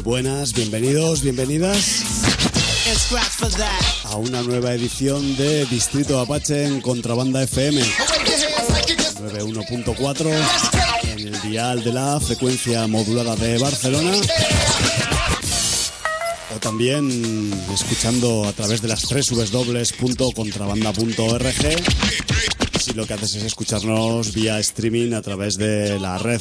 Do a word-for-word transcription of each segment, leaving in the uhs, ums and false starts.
Buenas, bienvenidos, bienvenidas a una nueva edición de Distrito Apache en Contrabanda F M noventa y uno punto cuatro en el dial de la frecuencia modulada de Barcelona, o también escuchando a través de las doble u doble u doble u punto contrabanda punto org si lo que haces es escucharnos vía streaming a través de la red.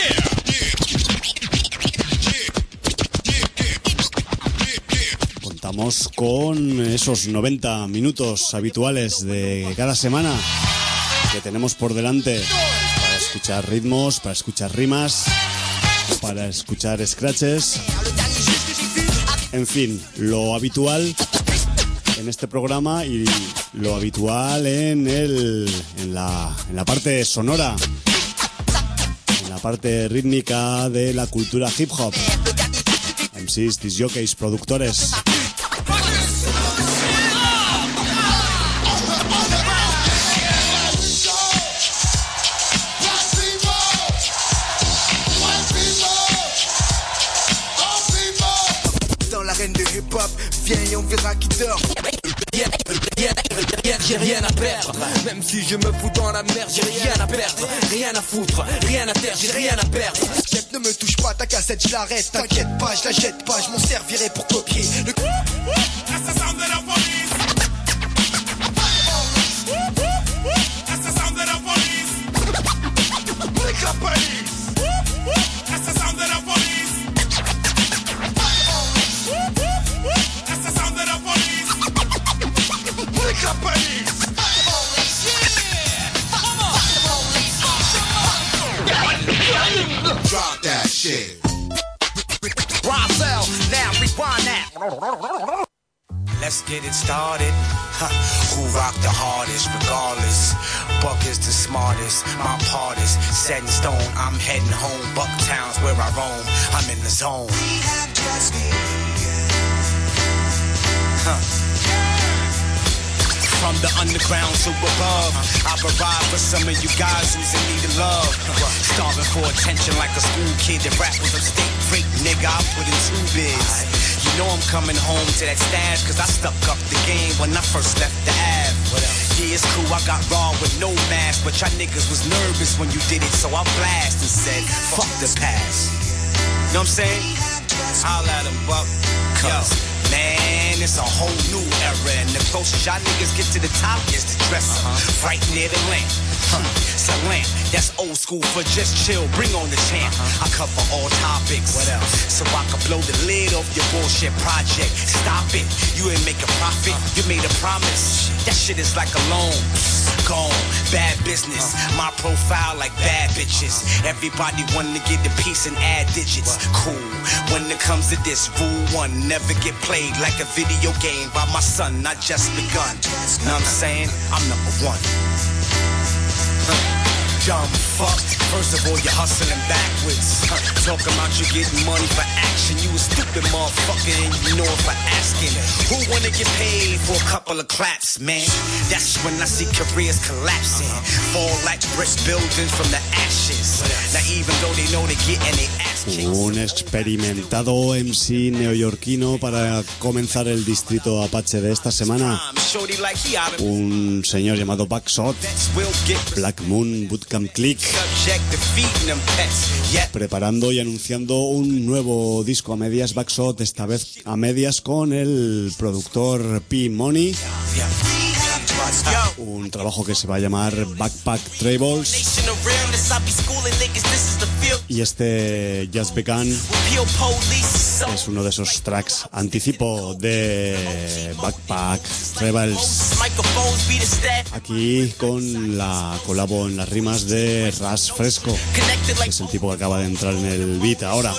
Contamos con esos noventa minutos habituales de cada semana que tenemos por delante para escuchar ritmos, para escuchar rimas, para escuchar scratches, en fin, lo habitual en este programa y lo habitual en el en la en la parte sonora, en la parte rítmica de la cultura hip hop. M Cs, disc jockeys, productores. Viens et on verra qui dort. J'ai rien à perdre. Même si je me fous dans la merde, j'ai rien à perdre. Rien à foutre, rien à terre, j'ai rien à perdre. Chef, ne me touche pas, ta cassette, je l'arrête. T'inquiète pas, je la jette pas, je m'en servirai pour copier. Le... That's the sound of the police. That's the sound of the police. Pick up police. That's the sound of the police. Drop that shit. Roswell, now rewind that. Let's get it started. Huh. Who rock the hardest, regardless? Buck is the smartest. My part is set in stone. I'm heading home. Bucktown's where I roam. I'm in the zone. We have just begun. Huh. From the underground to above, I provide for some of you guys who's in need of love. Starving for attention like a school kid that rap was a state freak, nigga, I put in two bids. You know I'm coming home to that stash, cause I stuck up the game when I first left the Ave. Yeah, it's cool, I got raw with no mask, but y'all niggas was nervous when you did it, so I blast and said, fuck the past. Know what I'm saying? Holla at 'em, buck. Yo. Man, it's a whole new era, and the closest y'all niggas get to the top is the dresser, uh-huh. Right near the lamp. Huh. It's a lamp, that's old school for just chill, bring on the champ. Uh-huh. I cover all topics, what else? So I can blow the lid off your bullshit project. Stop it, you ain't make a profit, uh-huh. You made a promise. That shit is like a loan. Gone, bad business. Uh-huh. My profile like bad bitches. Everybody wanna get the piece and add digits. What? Cool. When it comes to this, rule one, never get played like a video game by my son. I just begun. Know what I'm saying? I'm number one. Dumb fuck. First of all, you're hustling backwards. Huh. Talking about you getting money for action. You a stupid motherfucker and you know if I asking. Who wanna get paid for a couple of claps, man? That's when I see careers collapsing. Fall like brick buildings from the ashes. Now even though they know they getting their ass kicked. Un experimentado M C neoyorquino para comenzar el Distrito Apache de esta semana. Un señor llamado Backshot, Black Moon Bootcamp Click, preparando y anunciando un nuevo disco a medias. Backshot, esta vez a medias con el productor P Money. Un trabajo que se va a llamar Backpack Travels. Y este Just Begun es uno de esos tracks anticipo de Backpack Travels. Aquí con la colabo en las rimas de Ras Fresco, que es el tipo que acaba de entrar en el beat ahora.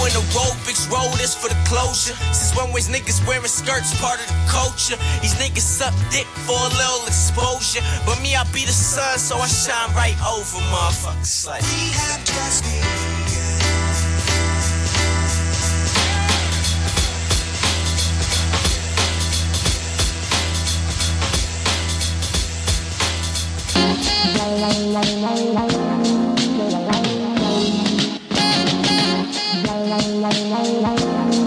Exposure, but me, I be the sun, so I shine right over motherfuckers. Like, we have just begun.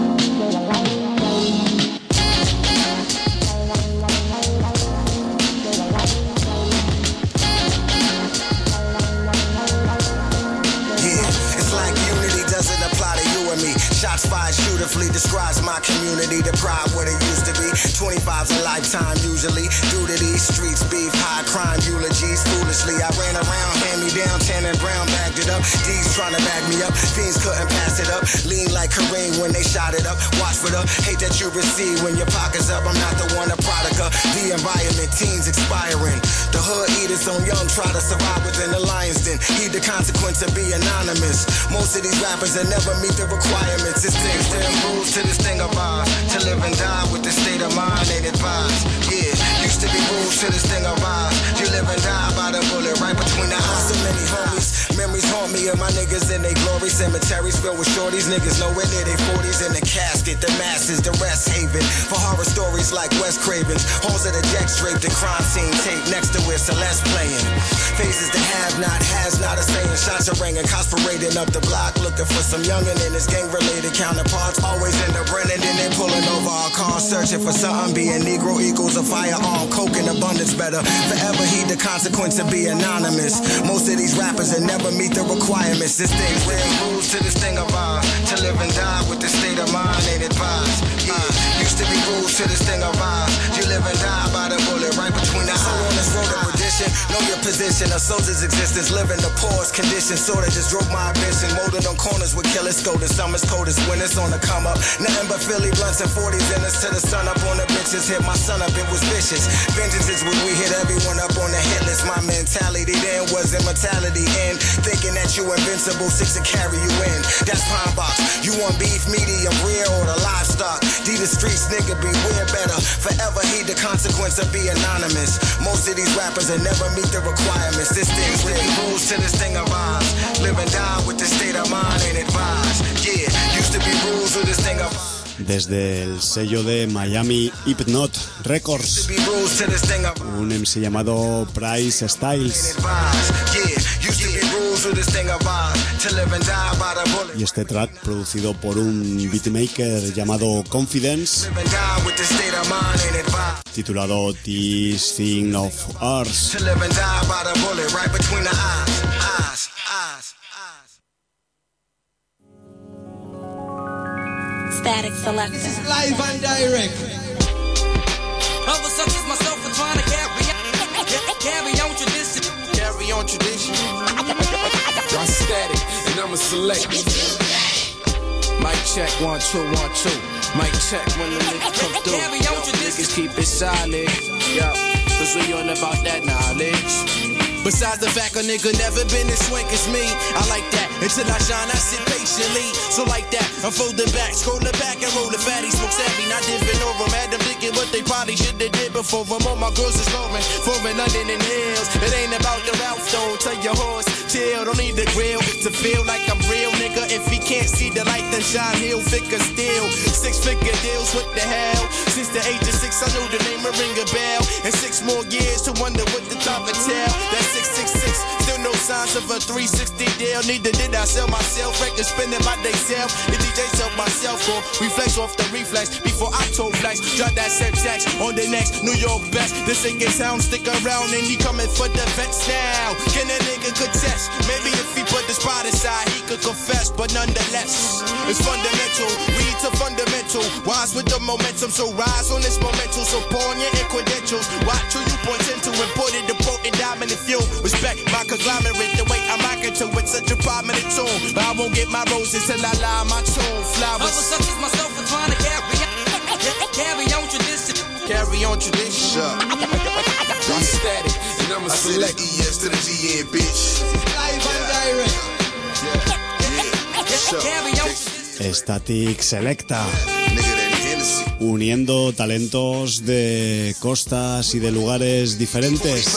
community, the pride what it used to be. twenty-five's a lifetime usually. Due to these streets, beef, high crime, eulogies. Foolishly, I ran around, hand me down, tan and brown, bagged it up. D's trying to bag me up, fiends couldn't pass it up. Lean like Kareem when they shot it up. Watch for the hate that you receive when your pocket's up. I'm not the one, a product of the environment. Teens expiring. The hood eaters on young, try to survive within the lion's den. Heed the consequence of be anonymous. Most of these rappers that never meet the requirements. It's things, damn rules to this thing of ours. To live and die with the state of mind ain't advised. Yeah, used to be rules to this thing of ours. You live and die by the bullet right between the eyes. So many homies, memories haunt me and my niggas in they glory. Cemeteries filled with shorties, niggas nowhere near they forties in the casket. The masses, the rest haven for horror stories like Wes Craven's. Halls of the jacks draped, the crime scene tape next to where Celeste playing. Faces that have not, has not a saying. Shots are ringing, cops parading up the block, looking for some youngin' and his gang-related counterparts. Always end up running, then they pulling over our cars, searching for something. Being Negro equals a firearm, coke in abundance better. Forever heed the consequence of be anonymous. Most of these rappers that never meet the requirements. This thing's real rules to this thing of ours. To live and die with the state of mind ain't advised. Yeah, used to be rules to this thing of ours. You live and die by the bullet right between the eyes. So on this road of perdition, know your position. A soldier's existence, living the poorest conditions. Sorta just drove my ambition. Molded on corners with killer scolders. Summer's coldest, winter's on the come up. Nothing but Philly blunts and forties in us to the sun up on the bitches. Hit my son up, it was vicious. Vengeance is when we hit everyone up on the hit list. My mentality then was immortality. And thinking that you invincible, six to carry you in. That's Pine Box. You want beef, medium, rare, or the livestock? D the streets, nigga, beware better. Forever heed the consequence of be anonymous. Most of these rappers that never meet the requirements. This thing's real rules to this thing of ours. Live and die with the state of mind ain't advised. Yeah, used to be rules with this thing of ours. Desde el sello de Miami Hypnot Records, un M C llamado Price Styles, y este track producido por un beatmaker llamado Confidence, titulado This Thing of Ours. Static Selector. This is live and direct. Others such as myself are trying to carry on, carry on tradition. Carry on tradition. I'm static and I'm a select. Mic check, one, two, one, two. Mic check when the niggas come through. Carry on tradition. Niggas keep it solid. Yo, cause we on about that knowledge. Besides the fact a nigga never been as swank as me, I like that. Until I shine, I sit patiently. So like that, I'm folding back, scrolling back and roll the fatty, smoke savvy, not diving over. Mad them thinking what they probably should have did before. I'm on my girls is going, foreign London and hills. It ain't about the Ralph though, tell your horse, chill, don't need the grill to feel like I'm real, nigga. If he can't see the light, then shine, he'll figure still. Six figure deals, what the hell? Since the age of six, I knew the name would ring a bell. And six more years to wonder what the top would tell. That's six six six, still no signs of a three sixty deal. Neither did I sell myself, records spinning by they self. The D J sell myself for reflex off the reflex. Before I told flex, drop that set tax on the next New York best. The singing sound stick around and he coming for the vets now. Can a nigga contest? Maybe if he put the spot aside, he could confess. But nonetheless, it's fundamental. Read to fundamental. Wise with the momentum, so rise on this momentum. So pawn your credentials. Watch who you point into and put it the potent diamond if you respect my conglomerate. The way I'm rocking to it, such a prominent tune. But I won't get my roses till I lie my tune. Flowers. Others such as myself are trying to carry on, carry on tradition. Carry on tradition. I'm static and I'm a select. E S to the G N, bitch. Live and direct. Carry on tradition. Static Selecta, uniendo talentos de costas y de lugares diferentes.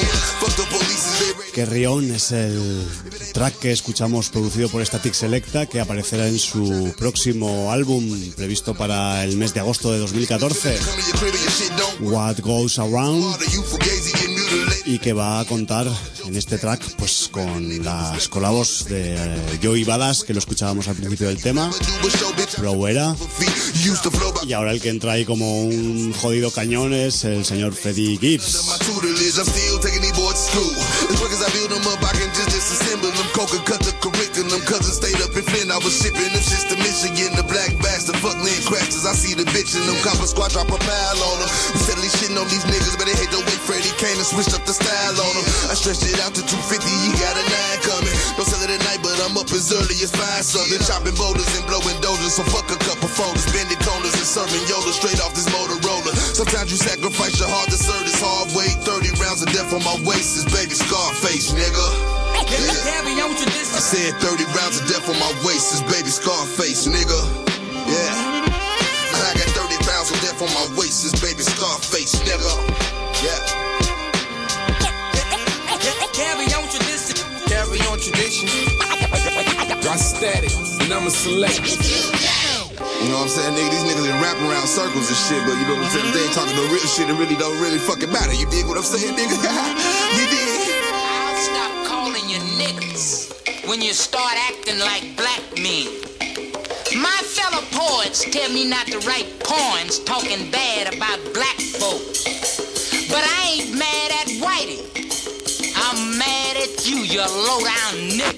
Carry-On es el track que escuchamos producido por Static Selecta, que aparecerá en su próximo álbum previsto para el mes de agosto de dos mil catorce, What Goes Around, y que va a contar en este track pues con las colabos de eh, Joey Badass, que lo escuchábamos al principio del tema, Prouera, y ahora el que entra ahí como un jodido cañón es el señor Freddie Gibbs. I build them up, I can just disassemble them. Coca cut the curriculum, cousin stayed up in Flint. I was shipping them shits to Michigan, the black bastard, fuck land crashes. I see the bitch in them copper squad drop a pile on them. We steadily shitting on these niggas, but they hate the way Freddie came and switched up the style on them. I stretched it out to two fifty, he got a nine coming. Don't sell it at night, but I'm up as early as five something. Chopping boulders and blowing dozers, so fuck a couple folders. Bending corners and serving Yoda straight off this Motorola. Sometimes you sacrifice your heart to serve this hard weight. thirty rounds of death on my waist is baby Scarface, nigga. Yeah. I said thirty rounds of death on my waist is baby Scarface, nigga. Yeah. I got thirty rounds of death on my waist is baby Scarface, nigga. Yeah. Carry on tradition. Carry on tradition. Got static, and I'm a select. You know what I'm saying, nigga? These niggas been rapping around circles and shit, but you know what I'm saying? They ain't talking no real shit. It really don't really fucking matter. You dig what I'm saying, nigga? You dig? I'll stop calling you niggas when you start acting like black men. My fellow poets tell me not to write poems talking bad about black folks. But I ain't mad at Whitey. I'm mad at you, you low-down nigga.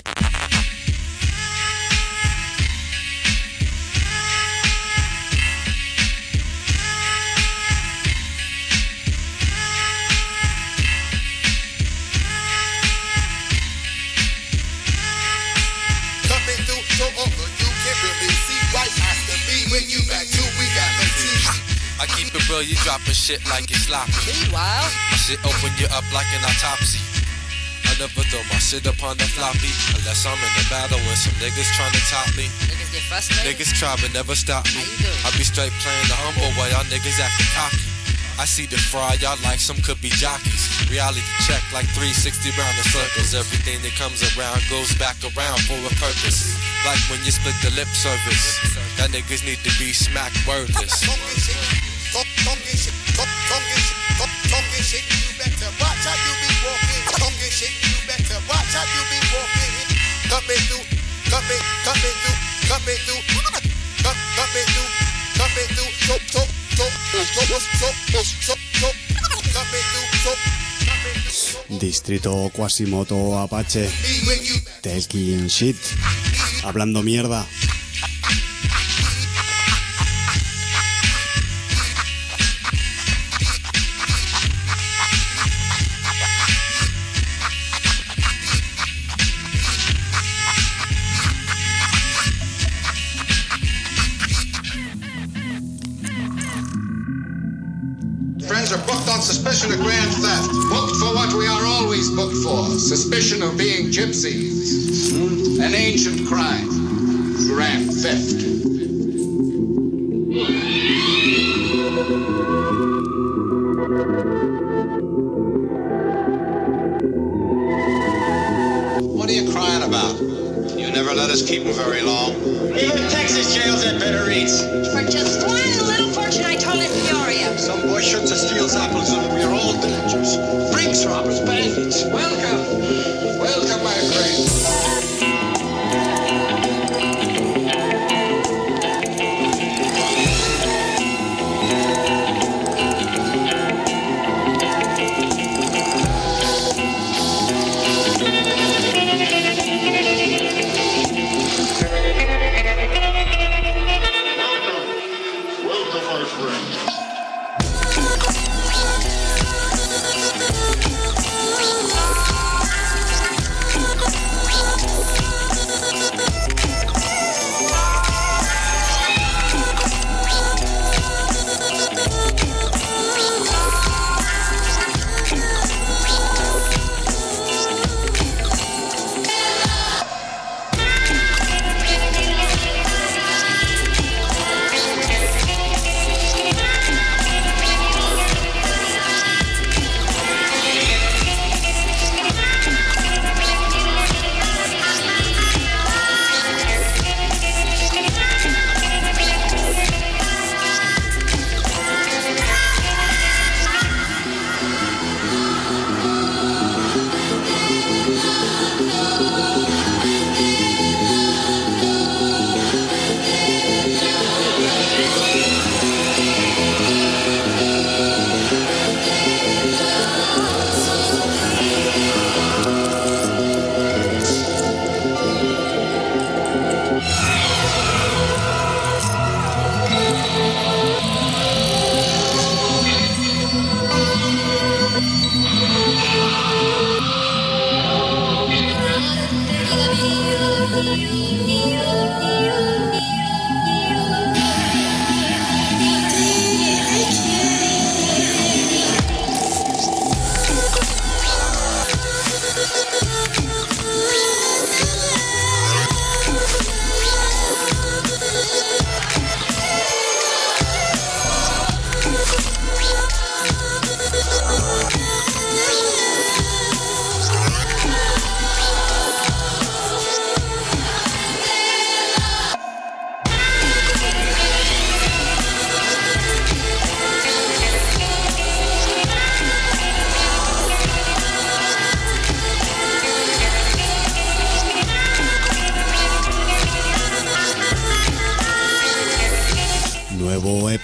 Coming through so over, you can really see right after me. When you back to, we got no teeth. I keep it real, you dropping shit like it's sloppy. Meanwhile, My shit open you up like an autopsy. I never throw my shit up on the floppy unless I'm in a battle with some niggas trying to top me. niggas get frustrated. Niggas try but never stop me. How you doing? I be straight playing the humble while y'all niggas acting cocky. I see the fry, y'all like some could be jockeys. Reality check like three sixty round in circles. Everything that comes around goes back around for a purpose. Like when you split the lip service, that niggas need to be smack wordless. Talking shit, talk, talking shit, talk, talking shit, talk, talking shit. You better watch how you be walking. Talking shit, you better watch how you be walking. Coming through, coming, coming through, coming through, come, coming through, coming through. So, so, so, so, so, so, so, coming through, so, coming through. Distrito Quasimoto Apache, When you Talking Shit, hablando mierda. Friends are booked on suspicion of grand theft. Booked for what we are always booked for. Suspicion of being gypsies. Hmm? An ancient crime. Grand theft. What are you crying about? You never let us keep them very long. Even Texas jails had better eats. For just one little fortune, I told it Peoria. Some boy shoots and steals apples and we are all dangers. Brinks robbers, bandits. Welcome. Welcome, my friend. Welcome, my friend.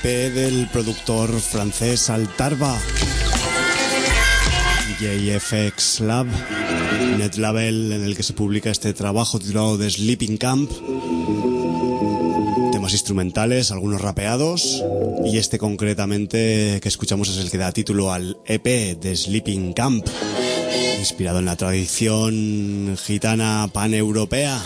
P del productor francés Altarba, J F X Lab, net label en el que se publica este trabajo titulado The Sleeping Camp. Temas instrumentales, algunos rapeados, y este concretamente que escuchamos es el que da título al E P de Sleeping Camp, inspirado en la tradición gitana paneuropea.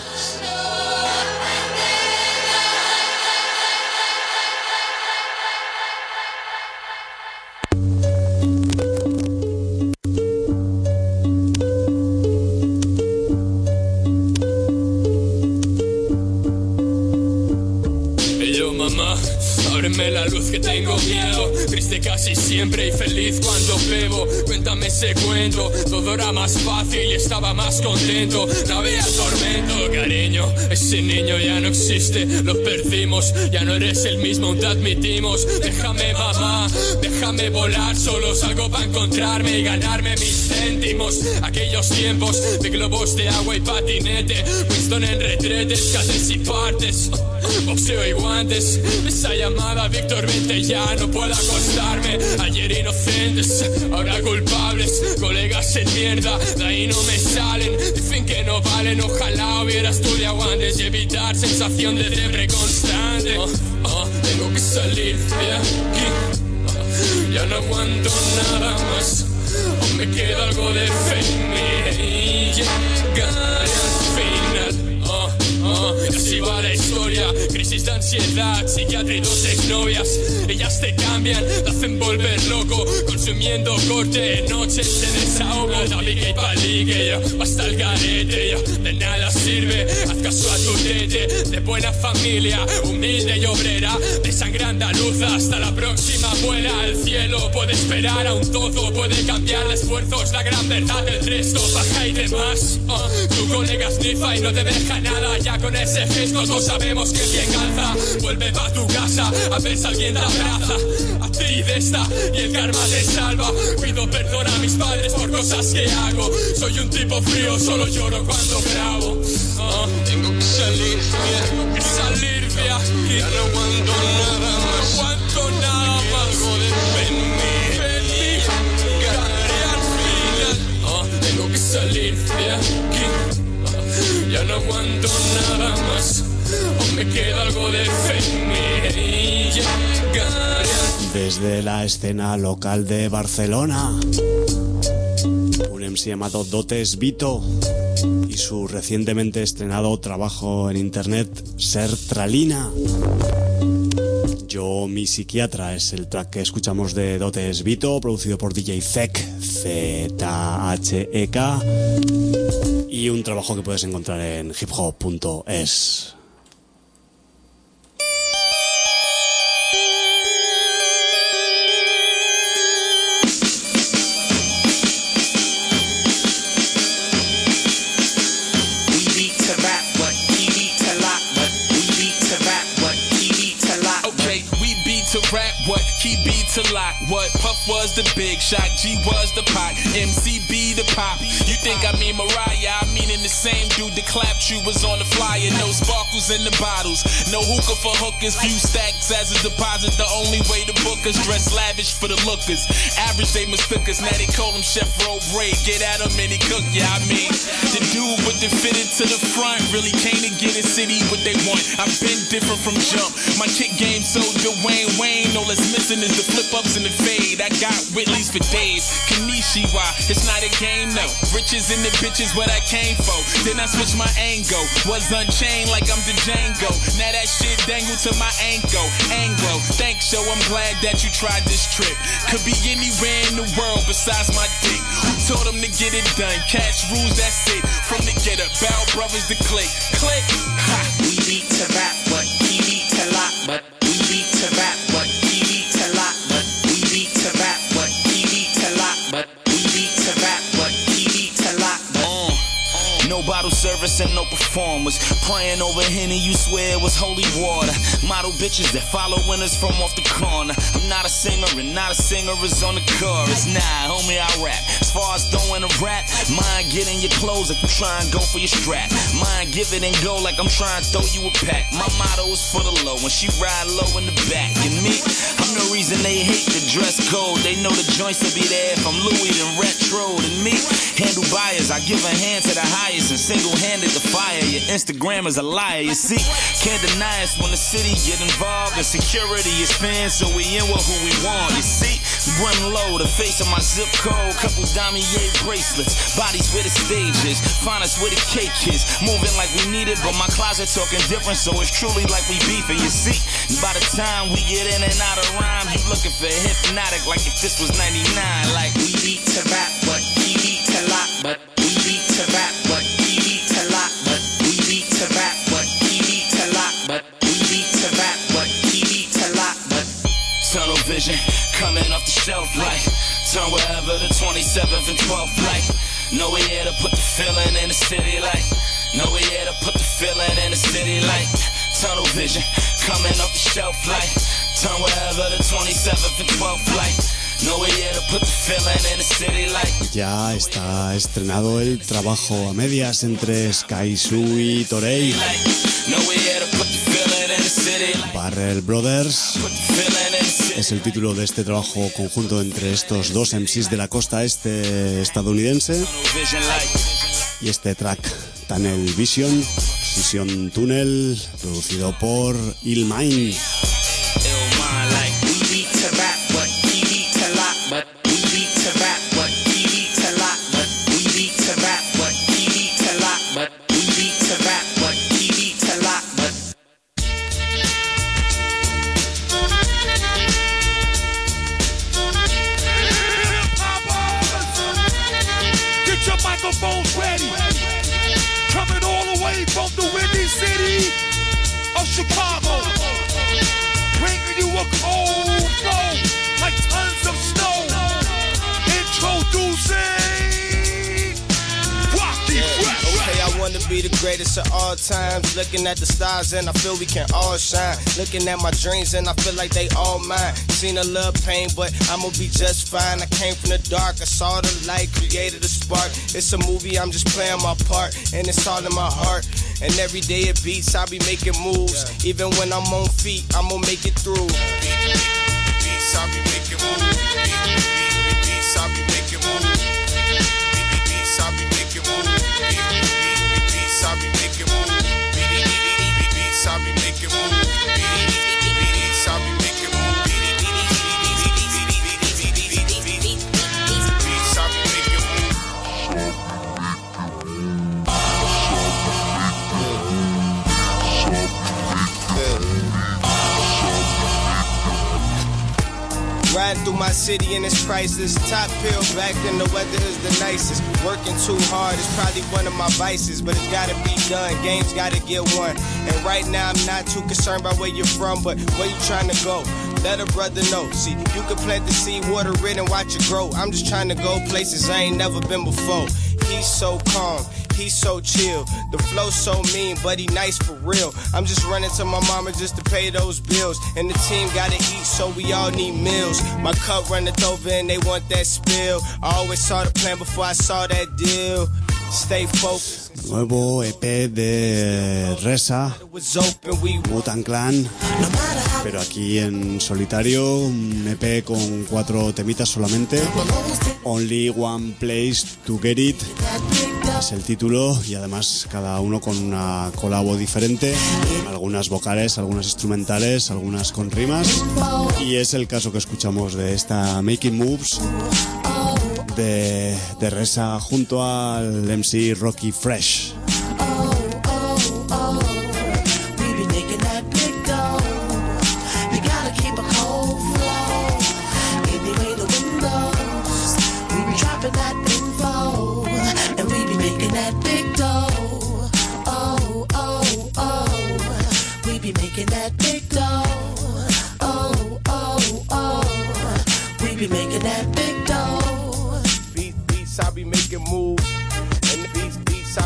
La luz que tengo miedo, triste casi siempre y feliz cuando bebo. Cuéntame ese cuento, todo era más fácil y estaba más contento. No había tormento, cariño, ese niño ya no existe. Lo perdimos, ya no eres el mismo, te admitimos. Déjame mamá, déjame volar, solo salgo para encontrarme y ganarme mis céntimos. Aquellos tiempos de globos de agua y patinete, Winston en retretes, cases y partes, boxeo y guantes. Esa llamada, Víctor, vente ya, no puedo acostarme. Ayer inocentes, ahora culpables. Colegas en mierda, de ahí no me salen. Dicen que no valen, ojalá hubiera estudiado antes y evitar sensación de debre constante. Oh, oh, tengo que salir de aquí, oh, ya no aguanto nada más. Aún me queda algo de fe en mí y llegaré al final. Oh, oh, y así va la historia. Crisis de ansiedad, psiquiatra y dos exnovias. Ellas te cambian, te hacen volver loco. Consumiendo corte de noche, te desahogo. Tabique y palique, yo, hasta el garete, yo. De nada sirve, haz caso a tu tete. De buena familia, humilde y obrera. De sangre andaluza, hasta la próxima vuela al cielo. Puede esperar a un todo, puede cambiar de esfuerzos. La gran verdad del resto, baja y demás. Oh, tu colega snifa y no te deja nada. Ya con ese gesto todos sabemos que quien calza vuelve pa' tu casa a ver si alguien te abraza. A ti de esta y el karma te salva. Pido perdón a mis padres por cosas que hago. Soy un tipo frío, solo lloro cuando grabo. Oh, tengo que salir, tengo que salir de aquí. Ya no aguanto nada más, no aguanto nada más. Algo de feliz, llegaré al final. Oh, tengo que salir de aquí, oh, ya no aguanto nada más. Aún me queda algo de fe en mí y llegaré. Desde la escena local de Barcelona, un M C llamado Dotes Vito y su recientemente estrenado trabajo en internet Sertralina. Yo, mi psiquiatra, es el track que escuchamos de Dotes Vito, producido por D J Zek, Z H E K, y un trabajo que puedes encontrar en hiphop punto es. What he beat to lock, what Puff was the big shot, G was the pot, M C B the pop. You think I mean Mariah, I mean in the same dude that clapped you was on the flyer. No sparkles in the bottles, no hookah for hookers, few stacks as a deposit. The only way to book us, dress lavish for the lookers. Average they mistook us, now they call him Chef Robre. Get at him and he cook, yeah I mean. The dude with the fitted to the front really came to get a city what they want. I've been different from jump, my kick game so Dwayne Wayne. All that's missing is the flip-ups and the fade. I got Whitley's for days. Kanishiwa, it's not a game, no. Riches in the bitches what I came for. Then I switched my angle. Was unchained like I'm the Django. Now that shit dangled to my ankle. Anglo, thanks yo, I'm glad that you tried this trip. Could be anywhere in the world besides my dick. Who told him to get it done? Cash rules, that's it. From the get up, Bow Brothers to click. Click, ha. We beat to rap, what he beat to lock, but we beat to rap, what he beat to lock, but we beat to rap, what he beat to lock, but we beat to rap, what he beat to lock, but uh, nobody Bottle service and no performers. Praying over Henny, you swear it was holy water. Model bitches that follow winners from off the corner. I'm not a singer and not a singer is on the chorus. Nah, homie, I rap. As far as throwing a rap, mind getting your clothes like you try and go for your strap. Mind give it and go like I'm trying to throw you a pack. My motto is for the low, when she ride low in the back. And me, I'm the reason they hate the dress code. They know the joints will be there from Louis and retro. And me, handle buyers, I give a hand to the highest and single-handed the fire. Your Instagram is a liar, you see. Can't deny us when the city get involved and security is pinned, so we in with who we want, you see. Brim low, the face of my zip code, couple damier bracelets, bodies where the stage is, find us where the cake is, moving like we need it, but my closet talking different, so it's truly like we beefing, you see. And by the time we get in and out of rhyme, you looking for Hypnotic like if this was ninety-nine, like we beat to rap, but we beat to lock, but we beat to rap, but we beat to lock, but we beat to rap, but we beat to lock, but we beat to rap, but we beat to lock, but tunnel vision coming off the shelf like turn wherever the twenty-seventh and twelfth like know we here to put the feeling in the city like know we here to put the feeling in the city like tunnel vision coming off the shelf like turn wherever the twenty-seventh and twelfth like know we here to put the feeling in the city like. Ya está estrenado el trabajo a medias entre Skyzoo y Torey. Barrel Brothers es el título de este trabajo conjunto entre estos dos M Cs de la costa este estadounidense. Y este track, Tunnel Vision, Vision Tunnel, producido por Illmind. Microphones ready, coming all the way from the windy city of Chicago, bringing you a cold flow like tons of snow. Introducing Rocky Fresh. Okay, I wanna be the greatest of all times. Looking at the stars and I feel we can all shine. Looking at my dreams and I feel like they all mine. Seen a little pain, but I'ma be just fine. I came from the dark, I saw the light, created a spark. It's a movie, I'm just playing my part, and it's all in my heart. And every day it beats, I be making moves. Even when I'm on feet, I'm gonna make it through. Beats, I be making moves. Beats, I be making moves. Beats, I be making moves. Beats, I be making moves. Beats, I be making moves. Beats, I be making moves. Riding through my city and it's priceless. Top pill back then the weather is the nicest. Working too hard is probably one of my vices, but it's gotta be done. Games gotta get won. And right now I'm not too concerned about where you're from, but where you trying to go. Let a brother know. See, you can plant the seed, water it, and watch it grow. I'm just trying to go places I ain't never been before. He's so calm, he's so chill. The flow's so mean, but he nice for real. I'm just running to my mama just to pay those bills. And the team gotta eat, so we all need meals. My cup runneth over and they want that spill. I always saw the plan before I saw that deal. Stay focused. Nuevo E P de Reza, Wu-Tang Clan, pero aquí en solitario, un E P con cuatro temitas solamente. Only One Place to Get It es el título, y además cada uno con una colabo diferente, algunas vocales, algunas instrumentales, algunas con rimas, y es el caso que escuchamos de esta Making Moves de, de Reza junto al M C Rocky Fresh.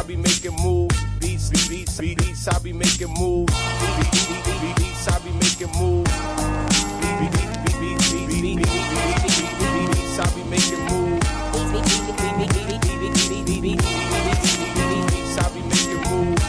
be making moves. Beats, beats, beats, beats, I be making moves. Beats, beats, beats, beats, I be making moves. Beats, beats, beats, beats, beats, beats, I be making moves. Beats, beats, beats, beats, beats, beats, I be making moves.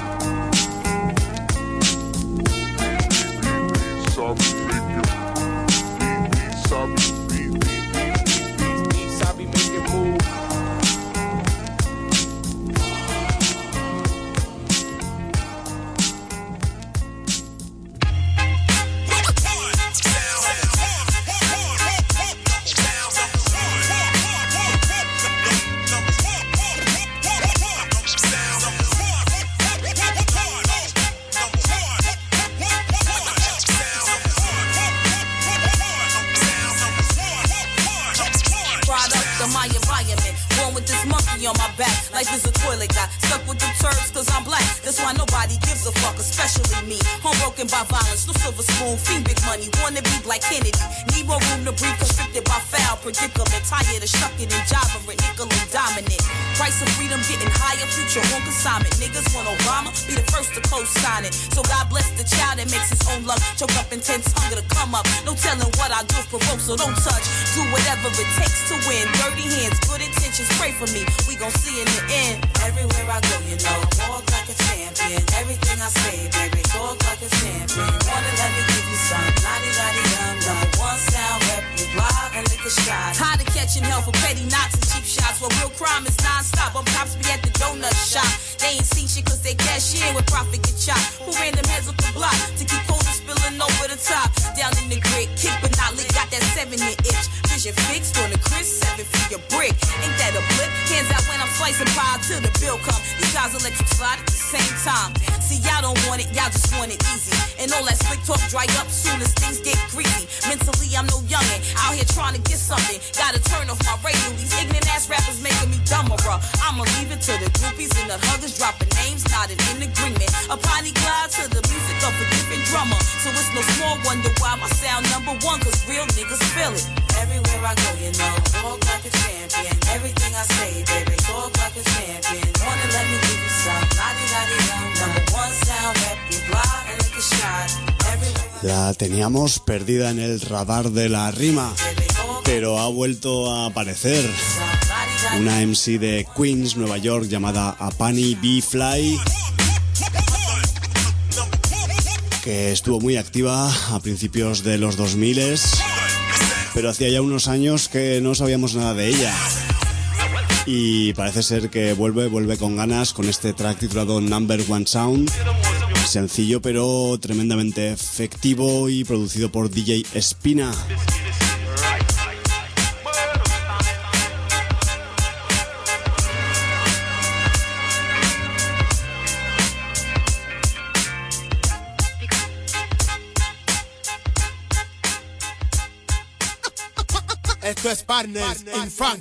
On my back, life is a toilet, got stuck with the turds cause I'm black. That's why nobody gives a fuck, especially me. Home broken by violence, no silver spoon, fiend big money, wanna be like Kennedy. Need more room to breathe, constricted by foul predicament. Tired of shucking and jiving, nickel and dominant. Price of freedom getting higher, future on consignment. Niggas want Obama, be the first to co-sign it. So God bless the child that makes his own luck. Choke up intense hunger to come up. No telling what I do, provoke, so don't touch. Do whatever it takes to win. Dirty hands, good intentions, pray for me. We gon' see in the end. Everywhere I go, you know, walk like a champion. Everything I say, baby, talk like a champion. Wanna let me give you some, lottie-lottie-dum. Number one sound, rep you block and lick a shot. Tired of catching hell for petty knocks and cheap shots. Well, real crime is non-stop. Up cops be at the donut shop. They ain't seen shit cause they cash in with profit get chopped. Who random heads up the block to keep quotas spilling over the top. Down in the grid, kick but not lick. Got that seventy inch vision fixed on the Chris, seven feet a brick. Ain't that a blip? Hands out when I'm slicing pie till the bill come. These guys electric slide at the same time. See, y'all don't want it, y'all just want it easy. And all that slick talk dry up soon as things get greasy. Mentally, I'm no youngin', out here trying to get something. Gotta turn off my radio. These ignorant ass rappers making me dumber, bruh. I'ma leave it to the groupies and the huggers dropping names, not in agreement. A piney glide to the music of a different drummer. So it's no small wonder why my sound number one, cause real niggas feel it. Everywhere I go, you know, walk like a champion. Everything I say, baby, talk like a champion. Wanna let me give you some, lottie-lottie-dum. Number one sound, rep you block and lick a shot. La teníamos perdida en el radar de la rima, pero ha vuelto a aparecer. Una M C de Queens, Nueva York, llamada Apani B. Fly, que estuvo muy activa a principios de los dos mil, pero hacía ya unos años que no sabíamos nada de ella. Y parece ser que vuelve, vuelve con ganas con este track titulado Number One Sound. Sencillo pero tremendamente efectivo y producido por D J Espina. Esto es Partners in Funk.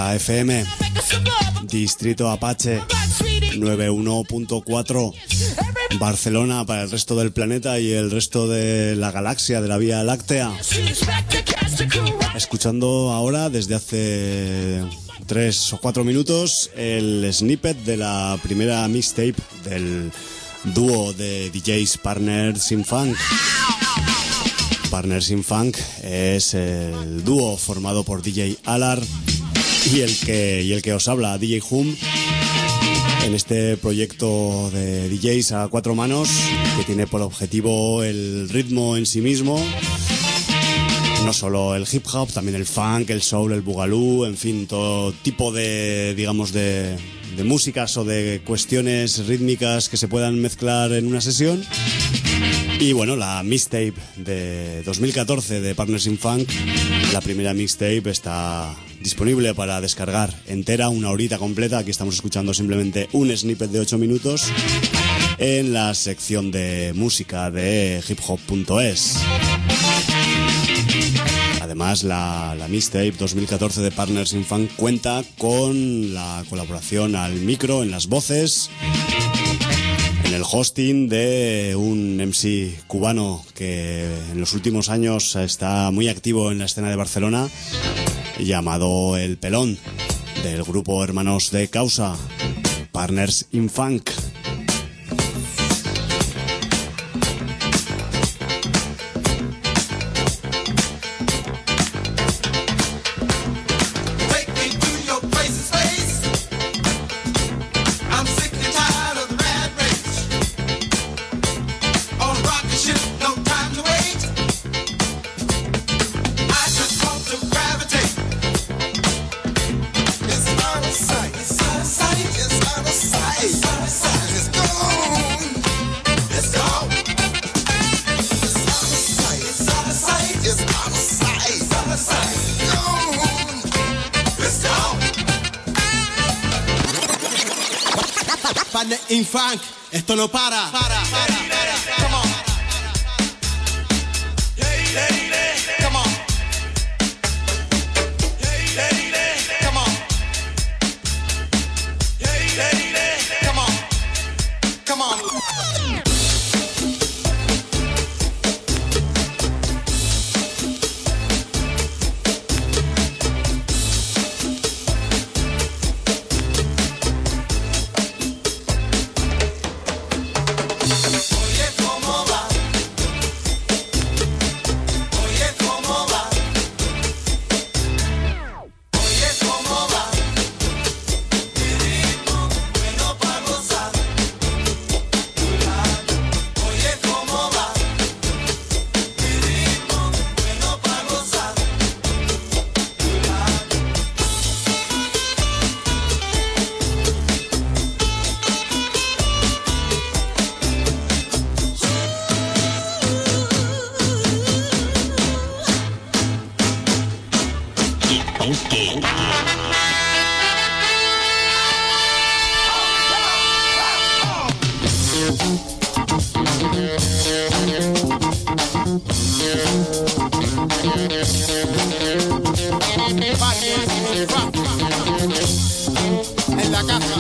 Roca F M, Distrito Apache noventa y uno punto cuatro, Barcelona para el resto del planeta y el resto de la galaxia, de la Vía Láctea. Escuchando ahora desde hace tres o cuatro minutos el snippet de la primera mixtape del dúo de D Js Partners in Funk. Partners in Funk es el dúo formado por D J Alar y el que, y el que os habla, D J Hum, en este proyecto de D Js a cuatro manos que tiene por objetivo el ritmo en sí mismo. No solo el hip hop, también el funk, el soul, el boogaloo, en fin, todo tipo de, digamos, de, de músicas o de cuestiones rítmicas que se puedan mezclar en una sesión. Y bueno, la mixtape de dos mil catorce de Partners in Funk, la primera mixtape, está disponible para descargar entera, una horita completa. Aquí estamos escuchando simplemente un snippet de ocho minutos en la sección de música de hip hop punto es. Además, la, la mixtape dos mil catorce de Partners in Funk cuenta con la colaboración al micro, en las voces, en el hosting de un M C cubano que en los últimos años está muy activo en la escena de Barcelona, llamado El Pelón, del grupo Hermanos de Causa, Partners in Funk. In Funk, esto no para. Para, para, para. Come on. Come on. Come on. Come on. Come on. En la casa.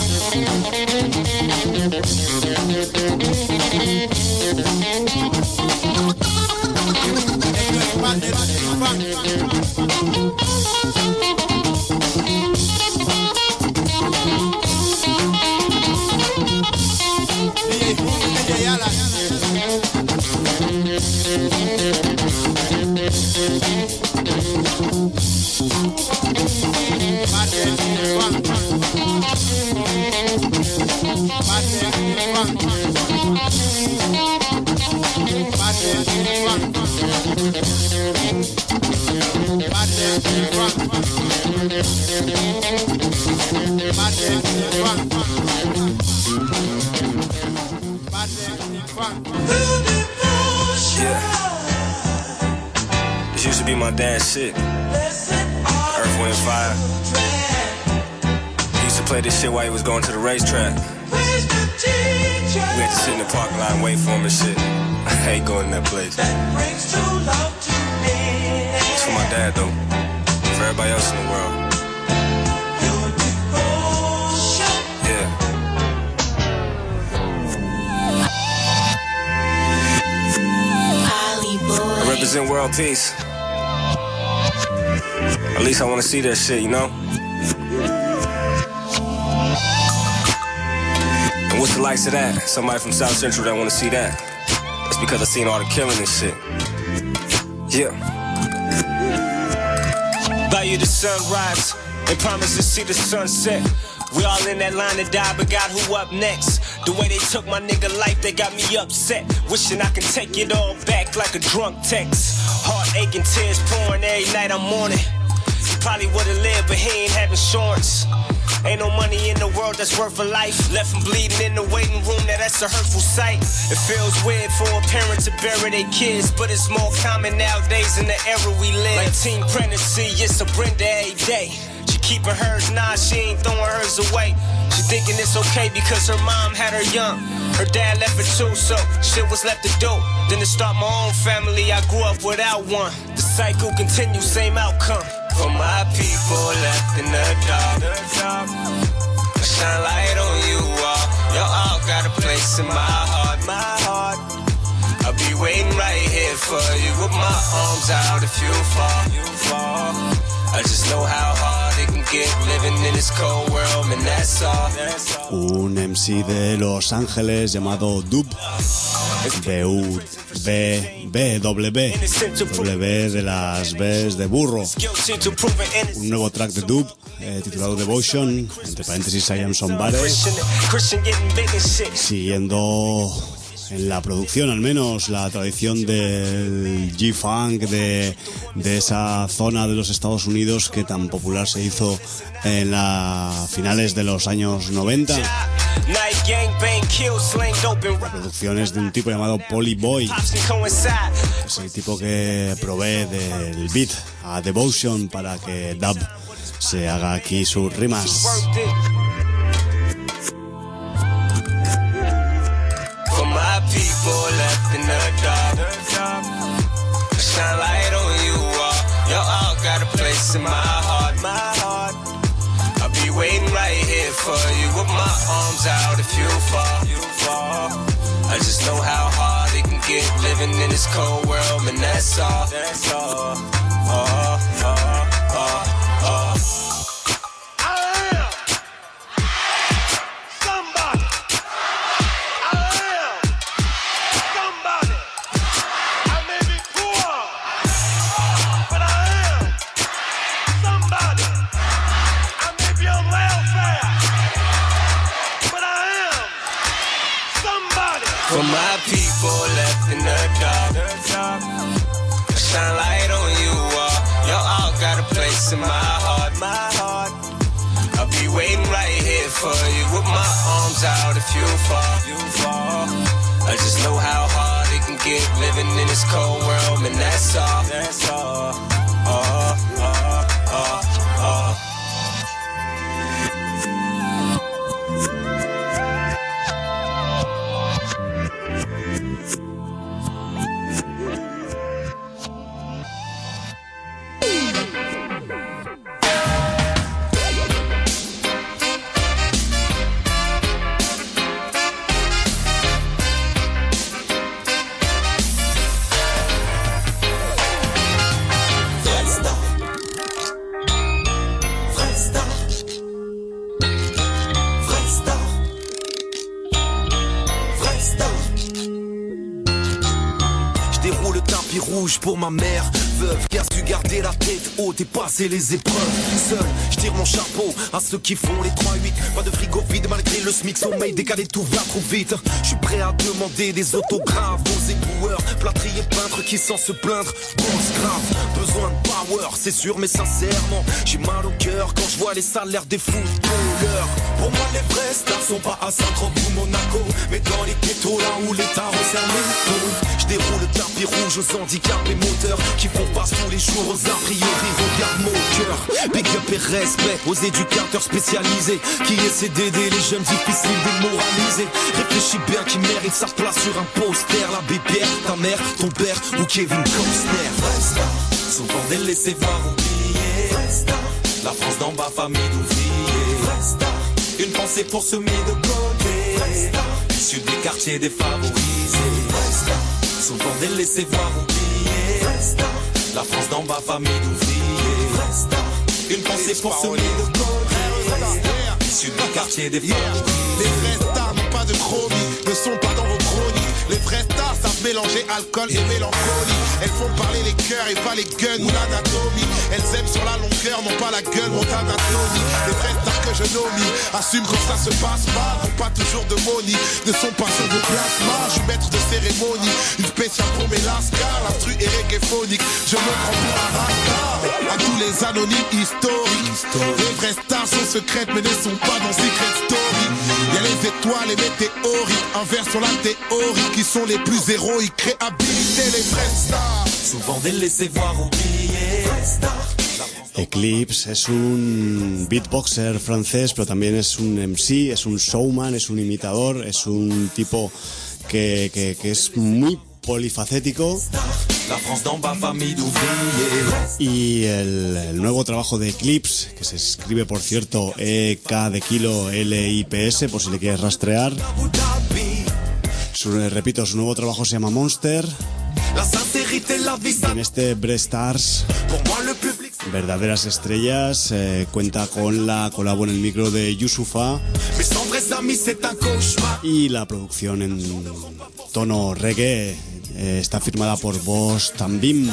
This used to be my dad's shit. Earth, Wind, Fire. He used to play this shit while he was going to the racetrack. We had to sit in the parking lot and wait for him and shit. I hate going to that place. It's for my dad though. For everybody else in the world. represent world peace. At least I want to see that shit, you know? And what's the likes of that? Somebody from South Central that want to see that. It's because I seen all the killing and shit. Yeah. Value the sunrise and promise to see the sunset. We all in that line to die, but God, who up next? The way they took my nigga life, they got me upset. Wishing I could take it all back like a drunk text. Heart aching, tears pouring every night I'm on it. He probably would've lived, but he ain't have insurance. Ain't no money in the world that's worth a life. Left him bleeding in the waiting room, now that's a hurtful sight. It feels weird for a parent to bury their kids, but it's more common nowadays in the era we live. Like teen pregnancy, it's a Brenda every day. She keeping hers, nah, she ain't throwing hers away. She thinking it's okay because her mom had her young. Her dad left her too, so shit was left to do. Then to start my own family, I grew up without one. The cycle continues, same outcome. For my people left in the dark, shine light on you all. Y'all all got a place in my heart, my heart. I'll be waiting right here for you with my arms out if you fall, you fall. I just know how hard it can get living in this cold world, man, that's all. Un M C de Los Ángeles llamado Dub, B U B B W, W de las B's de burro. Un nuevo track de Dub eh, titulado Devotion, entre paréntesis I Am Somebody, siguiendo en la producción al menos la tradición del G-Funk de, de esa zona de los Estados Unidos que tan popular se hizo en las finales de los años noventa. La producción es de un tipo llamado Polly Boy, es el tipo que provee del beat a Devotion para que Dub se haga aquí sus rimas. People left in the dark, shine light on you all. Y'all all got a place in my heart, my heart. I'll be waiting right here for you with my arms out if you fall, you fall. I just know how hard it can get living in this cold world, man, that's all, that's all. Oh, oh, oh, oh. For my people left in the dark, shine light on you all. Y'all all got a place in my heart, my heart. I'll be waiting right here for you with my arms out if you fall, you fall. I just know how hard it can get living in this cold world, man, that's all, that's all. Oh, oh, oh, oh. Rouge pour ma mère, veuve, qui a su garder la tête haute et passer les épreuves. Seul, je tire mon chapeau à ceux qui font les trois huit. Pas de frigo vide malgré le SMIC, sommeil décalé, tout va trop vite. Je suis prêt à demander des autographes aux éboueurs, plâtriers peintres qui sans se plaindre, bosse grave. Besoin de power, c'est sûr mais sincèrement, j'ai mal au cœur quand je vois les salaires des footballeurs. Pour moi les vrais stars sont pas à Saint-Tropez ou Monaco, mais dans les ghettos là où l'État resserre les taux. Je déroule le tapis rouge aux handicapés moteurs qui font face tous les jours aux a priori. Regarde mon cœur, big up et respect aux éducateurs spécialisés qui essaient d'aider les jeunes difficiles démoralisés. Réfléchis bien qui mérite sa place sur un poster. La Pierre, ta mère, ton père ou Kevin Costner. Souvent des laissés voir oubliés. La France d'en bas, famille d'ouvriers. Une pensée pour se mis de côté. Issus des quartiers défavorisés. Souvent des laissés voir oubliés. La France d'en bas, famille d'ouvriers. Une pensée pour ce de côté. Issus du quartier des femmes. Les vrais stars n'ont pas de chromie, ne sont pas dans vos chroniques. Les vrais stars savent mélanger alcool et mélancolie. Elles font parler les cœurs et pas les guns ou l'anatomie. Elles aiment sur la longueur, non pas la gueule, mon anatomie. Les vrais stars que je nomme assument quand ça se passe mal, n'ont pas toujours de money, ne sont pas sur vos plasmas. Je suis maître de cérémonie, une spéciale pour mes lascars. L'instru est reggaephonique, je me prends pour un rascar. À tous les anonymes historiques, les vraies stars sont secrètes mais ne sont pas dans Secret Story. Y'a les étoiles et météorites, inverse sur la théorie, qui sont les plus héroïques. Créabilité, les vraies stars. Souvent des laissés voir oubliés. Eclipse es un beatboxer francés, pero también es un M C, es un showman, es un imitador, es un tipo que, que, que es muy polifacético. Y el, el nuevo trabajo de Eclipse, que se escribe por cierto E K de kilo L I P S, por si le quieres rastrear. Su, repito, su nuevo trabajo se llama Monster. En este Breast Stars, verdaderas estrellas, eh, cuenta con la colabo en el micro de Yusufa y la producción en tono reggae eh, está firmada por Boss Tambim.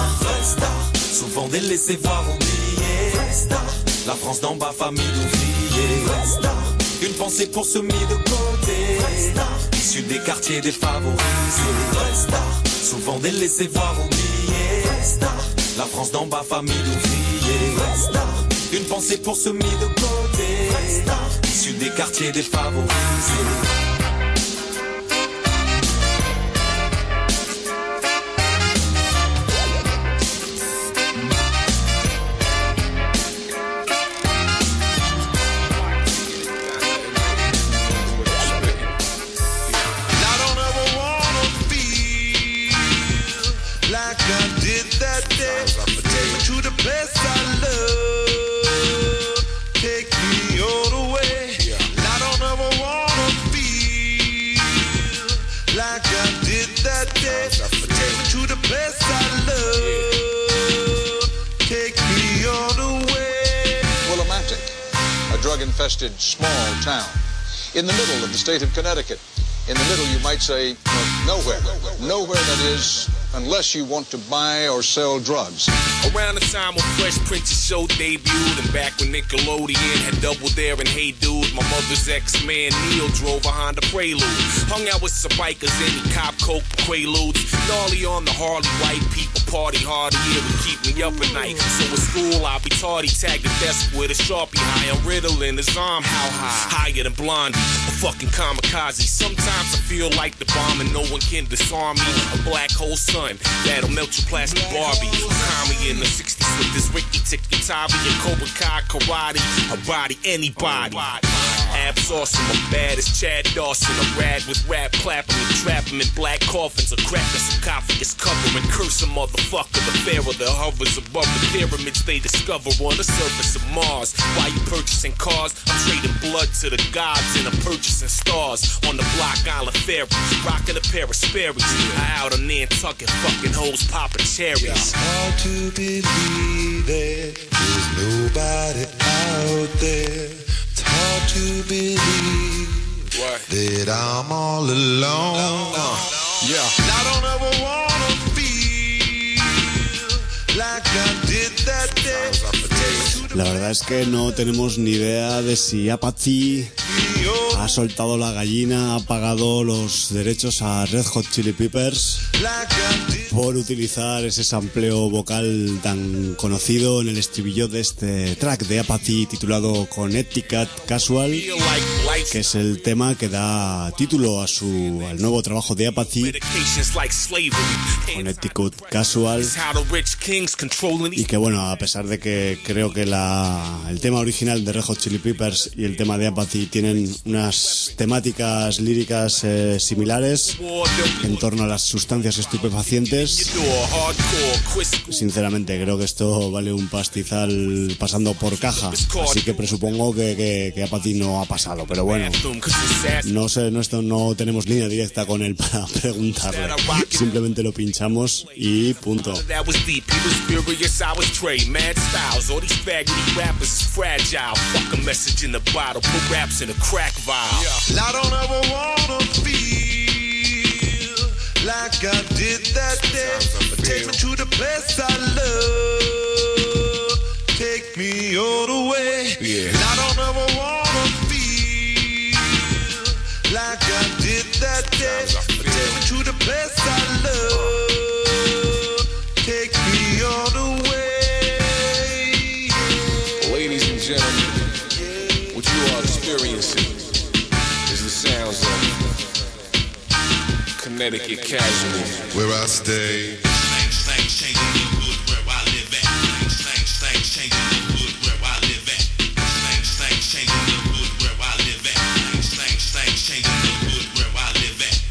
La France d'en bas, famille d'ouvriers. Une pensée pour ceux mis de côté, issus des quartiers défavorisés. Souvent délaissés, voire oubliés. La France d'en bas, famille d'ouvriers. Une pensée pour ceux mis de côté, issus des quartiers défavorisés. Infested small town in the middle of the state of Connecticut. In the middle, you might say, no, nowhere. Nowhere, that is, unless you want to buy or sell drugs. Around the time when Fresh Prince's show debuted, and back when Nickelodeon had Double Dare and Hey Dude, my mother's ex-man Neil drove a Honda Prelude. Hung out with some bikers, any cop, coke, quaaludes. Gnarly on the Harley, white people party hard, yeah, would keep me up at night. So at school, I'll be tardy, tagged the desk with a Sharpie high on Ritalin, his arm how high? Higher than Blondie, a fucking kamikaze. Sometimes I feel like the bomb and no one can disarm me. A black hole sun that'll melt your plastic Barbie. Tommy in the sixties with this Ricky Tikki-Tavi and Cobra Kai karate. Her body, anybody. Abs awesome, I'm bad as Chad Dawson. A rag with rap clapping and trap him in black coffins. A crack the sarcophagus covering. Curse a motherfucker, the pharaoh that hovers above the pyramids they discover on the surface of Mars. Why you purchasing cars? I'm trading blood to the gods and I'm purchasing stars. On the Block Island Ferry, rocking a pair of Sperry's. I out on Nantucket, fucking hoes popping cherries. It's hard to believe that there's nobody out there. It's hard to believe what? That I'm all alone. Uh, yeah. I don't ever wanna feel like I did that day. La verdad es que no tenemos ni idea de si Apathy ha soltado la gallina, ha pagado los derechos a Red Hot Chili Peppers por utilizar ese sampleo vocal tan conocido en el estribillo de este track de Apathy titulado Connecticut Casual, que es el tema que da título a su al nuevo trabajo de Apathy, Connecticut Casual, y que bueno, a pesar de que creo que la, el tema original de Red Hot Chili Peppers y el tema de Apathy tienen unas temáticas líricas eh, similares en torno a las sustancias estupefacientes, antes. Sinceramente creo que esto vale un pastizal pasando por caja, así que presupongo que, que, que a Pati no ha pasado, pero bueno, no sé, no, esto, no tenemos línea directa con él para preguntarle, simplemente lo pinchamos y punto. Like I did that day, but take me to the place I love. Take me all the way. Yeah. I don't ever wanna feel like I did that day, but take me to the place I love. Take me all the way. Yeah. Ladies and gentlemen, what you are experiencing is the sounds of Connecticut Casual, where I stay. Things, things changing the hood where I live at. Things, things, things changing the hood where I live at. Things, things changing the hood where I live at. Things, things, things changing the hood where I live at.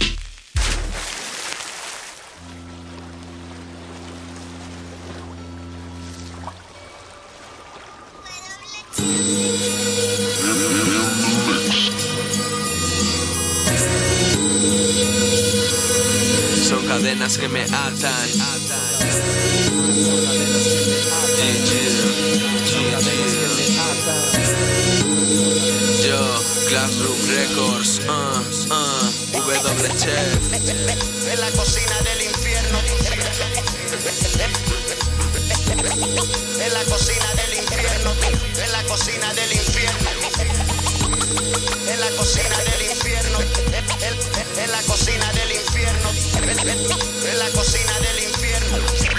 Son cadenas que me atan. Yo, Classroom Records, uh, uh, W Chef. En la cocina del infierno. En la cocina del infierno. En la cocina del infierno. En la cocina del infierno. En la cocina del infierno. En la cocina del infierno.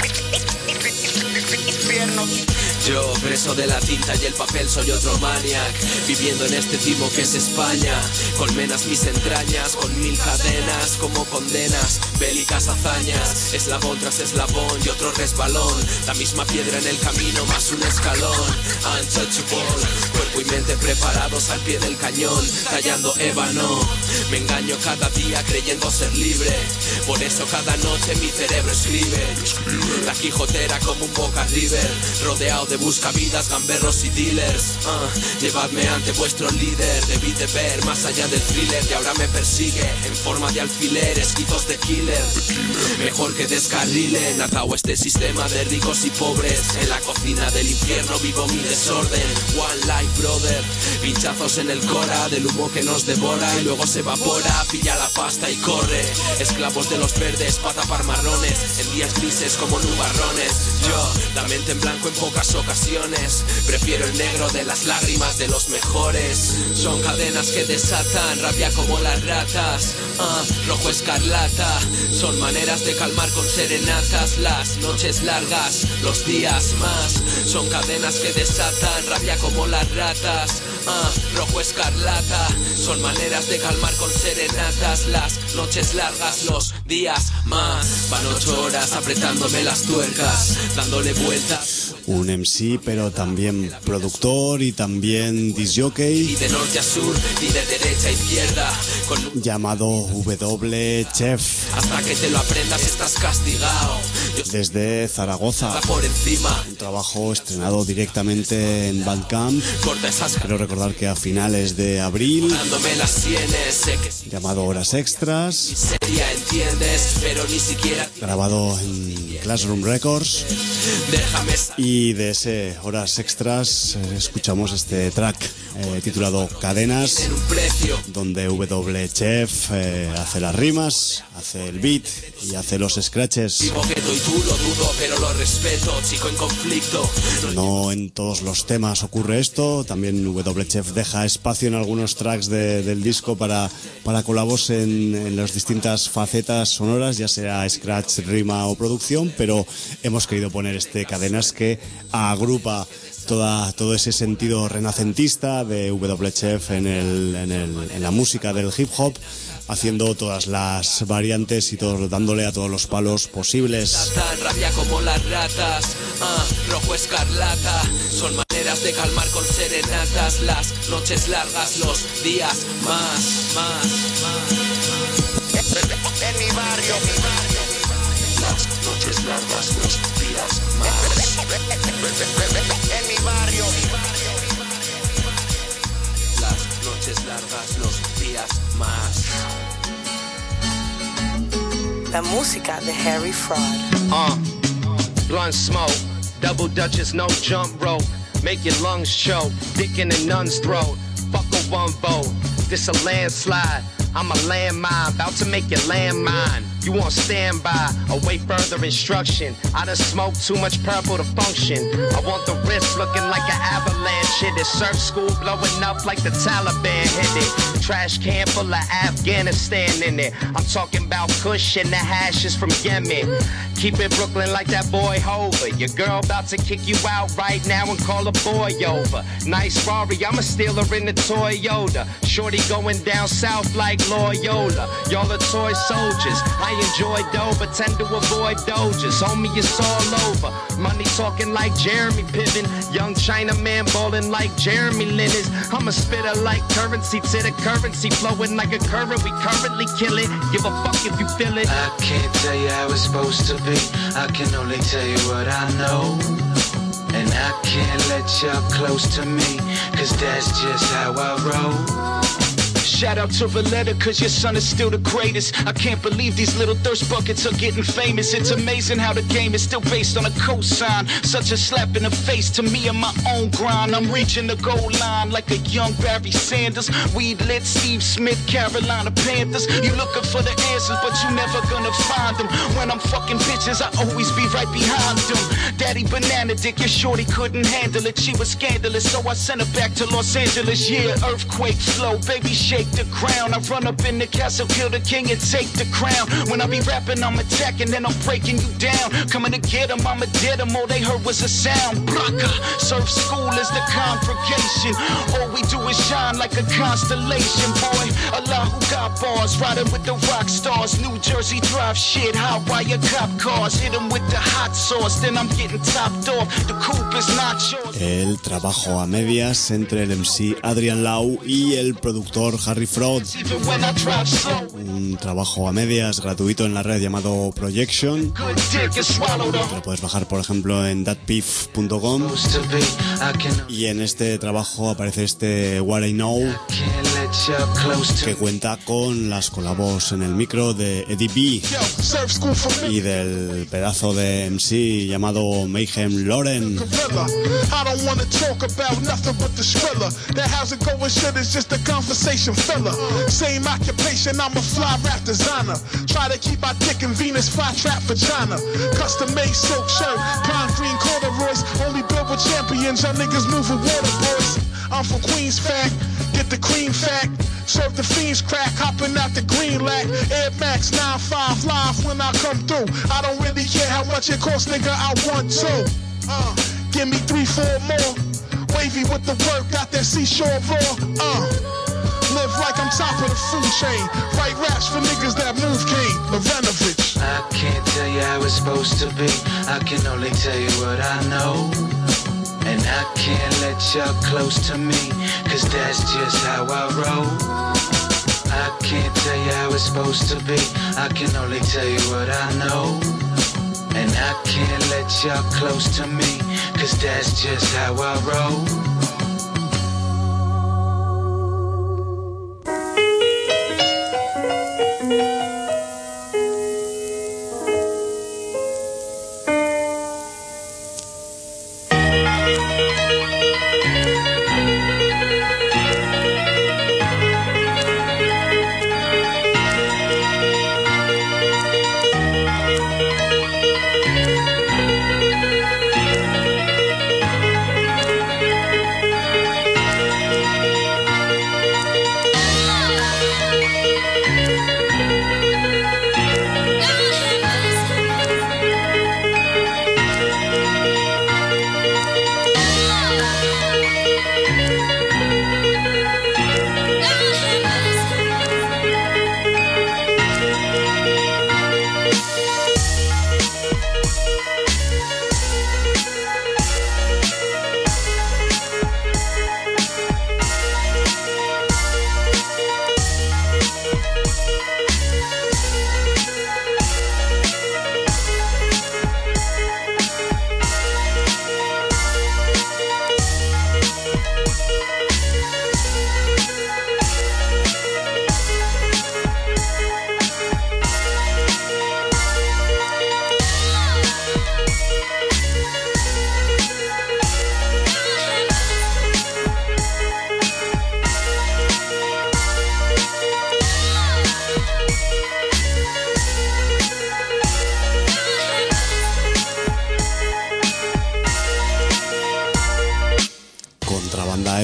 Infierno. Yo, preso de la tinta y el papel, soy otro maniac, viviendo en este timo que es España. Colmenas mis entrañas, con mil cadenas como condenas, bélicas hazañas, eslabón tras eslabón y otro resbalón, la misma piedra en el camino más un escalón. Untouchable, cuerpo y mente preparados al pie del cañón, tallando ébano. Me engaño cada día creyendo ser libre, por eso cada noche mi cerebro escribe. La Quijotera como un Boca River, rodeado de buscavidas, gamberros y dealers. uh, Llevadme ante vuestro líder. Debí de ver más allá del thriller y ahora me persigue en forma de alfiler, esquitos de killer. Mejor que descarrilen, atao este sistema de ricos y pobres. En la cocina del infierno vivo mi desorden. One life brother, pinchazos en el cora del humo que nos devora y luego se evapora. Pilla la pasta y corre, esclavos de los verdes pa' tapar marrones, en días grises como nubarrones. Yo, la mente en blanco en pocas ocasiones, prefiero el negro de las lágrimas de los mejores. Son cadenas que desatan rabia como las ratas, uh, rojo escarlata. Son maneras de calmar con serenatas las noches largas, los días más. Son cadenas que desatan rabia como las ratas, uh, rojo escarlata. Son maneras de calmar con serenatas las noches largas, los días más. Van ocho horas apretándome las tuercas, dándole vueltas. Un M C, pero también productor y también disc jockey. Y de norte a sur, y de derecha a izquierda. Con... llamado W Chef. Hasta que te lo aprendas estás castigado. Yo... desde Zaragoza. Por encima. Un trabajo estrenado directamente en Bandcamp. Corta esas... Quiero recordar que a finales de abril. Dándome las sienes, sé que... llamado Horas Extras. Sería, entiendes, pero ni siquiera... grabado en Classroom Records. Déjame... y de ese Horas Extras eh, escuchamos este track eh, titulado Cadenas, donde W Chef eh, hace las rimas, hace el beat y hace los scratches. No en todos los temas ocurre esto, también W Chef deja espacio en algunos tracks de, del disco para, para colabos en, en las distintas facetas sonoras, ya sea scratch, rima o producción, pero hemos querido poner este Cadenas que agrupa toda, todo ese sentido renacentista de W Chef en, el, en, el, en la música del hip hop, haciendo todas las variantes y todo, dándole a todos los palos posibles. Rabia como las ratas, uh, rojo escarlata, son maneras de calmar con serenatas las noches largas, los días más, más, más. En mi barrio, mi barrio. largas, los días más. En mi barrio. Las noches largas, los días más. La música de Harry Fraud. Uh, blunt smoke, double dutchess, no jump rope. Make your lungs choke, dick in a nun's throat. Fuck a one vote, this a landslide. I'm a landmine, about to make your landmine. You want standby, await further instruction. I done smoked too much purple to function. I want the wrist looking like an avalanche. Shit, it surf school blowing up like the Taliban hit it. Trash can full of Afghanistan in it. I'm talking about Kush and the hashes from Yemen. Keep it Brooklyn like that boy Hova. Your girl about to kick you out right now and call a boy over. Nice Rari, I'ma steal her in the Toyota. Shorty going down south like Loyola. Y'all are toy soldiers. I enjoy dough, but tend to avoid dojas. Homie, it's all over. Money talking like Jeremy Piven. Young Chinaman ballin' like Jeremy Lin is. I'm a spitter like currency to the currency. Flowing like a current, we currently kill it. Give a fuck if you feel it. I can't tell you how it's supposed to be. I can only tell you what I know. And I can't let y'all close to me, cause that's just how I roll. Shout out to Valletta, cause your son is still the greatest. I can't believe these little thirst buckets are getting famous. It's amazing how the game is still based on a cosign. Such a slap in the face to me and my own grind. I'm reaching the goal line like a young Barry Sanders. Weed lit Steve Smith, Carolina Panthers. You looking for the answers, but you never gonna find them. When I'm fucking bitches, I always be right behind them. Daddy Banana Dick, your shorty couldn't handle it. She was scandalous, so I sent her back to Los Angeles. Yeah, earthquake flow, baby shake the ground. I run up in the castle, kill the king and take the crown. When I be rapping, I'm attacking, then I'm breaking you down. Coming to get them, I'ma dead them. All they heard was a sound. Braka, surf school is the congregation. All we do is shine like a constellation, boy. Allah who got bars, riding with the rock stars. New Jersey drive shit, hot wire cop cars. Hit them with the hot sauce, then I'm getting topped off. The coupe is not yours. El trabajo a medias entre el M C Adrian Lau y el productor Harry Fraud. Un trabajo a medias gratuito en la red llamado Projection. Lo puedes bajar, por ejemplo, en dat beef punto com. Y en este trabajo aparece este What I Know, que cuenta con las colabos en el micro de Eddie B y del pedazo de M C llamado Mayhem Lauren. I don't wanna talk about nothing but the thriller. That how's it going shit is just a conversation filler. Same occupation, I'm a fly rap designer. Try to keep my dick in Venus fly-trap vagina. Custom made silk shirt, prime green corduroys. Only built with champions, y'all niggas move with water boys. I'm from Queens fact, get the cream fact. Serve the fiends crack, hopping out the green lack. Air Max nine five live when I come through. I don't really care how much it costs, nigga, I want to. Uh, give me three, four more. Wavy with the work, got that seashore raw. Uh, live like I'm top of the food chain. Write raps for niggas that move king. Lorenovich. I can't tell you how it's supposed to be. I can only tell you what I know. And I can't let y'all close to me, cause that's just how I roll. I can't tell you how it's supposed to be. I can only tell you what I know. And I can't let y'all close to me, cause that's just how I roll.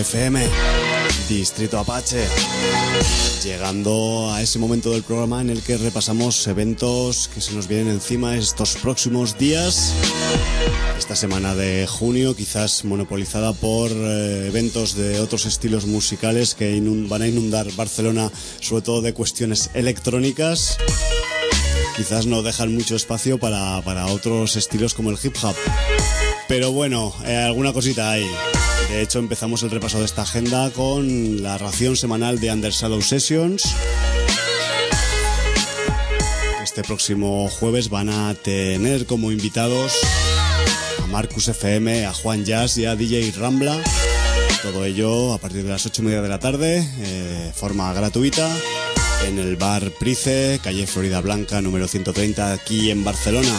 F M, Distrito Apache, llegando a ese momento del programa en el que repasamos eventos que se nos vienen encima estos próximos días. Esta semana de junio, quizás monopolizada por eh, eventos de otros estilos musicales que inund- van a inundar Barcelona, sobre todo de cuestiones electrónicas. Quizás no dejan mucho espacio para, para otros estilos como el hip hop. Pero bueno, eh, alguna cosita hay. De hecho, empezamos el repaso de esta agenda con la ración semanal de Under Shadow Sessions. Este próximo jueves van a tener como invitados a Marcus F M, a Juan Jazz y a D J Rambla. Todo ello a partir de las ocho y media de la tarde, eh, de forma gratuita, en el bar Price, calle Florida Blanca, número ciento treinta, aquí en Barcelona.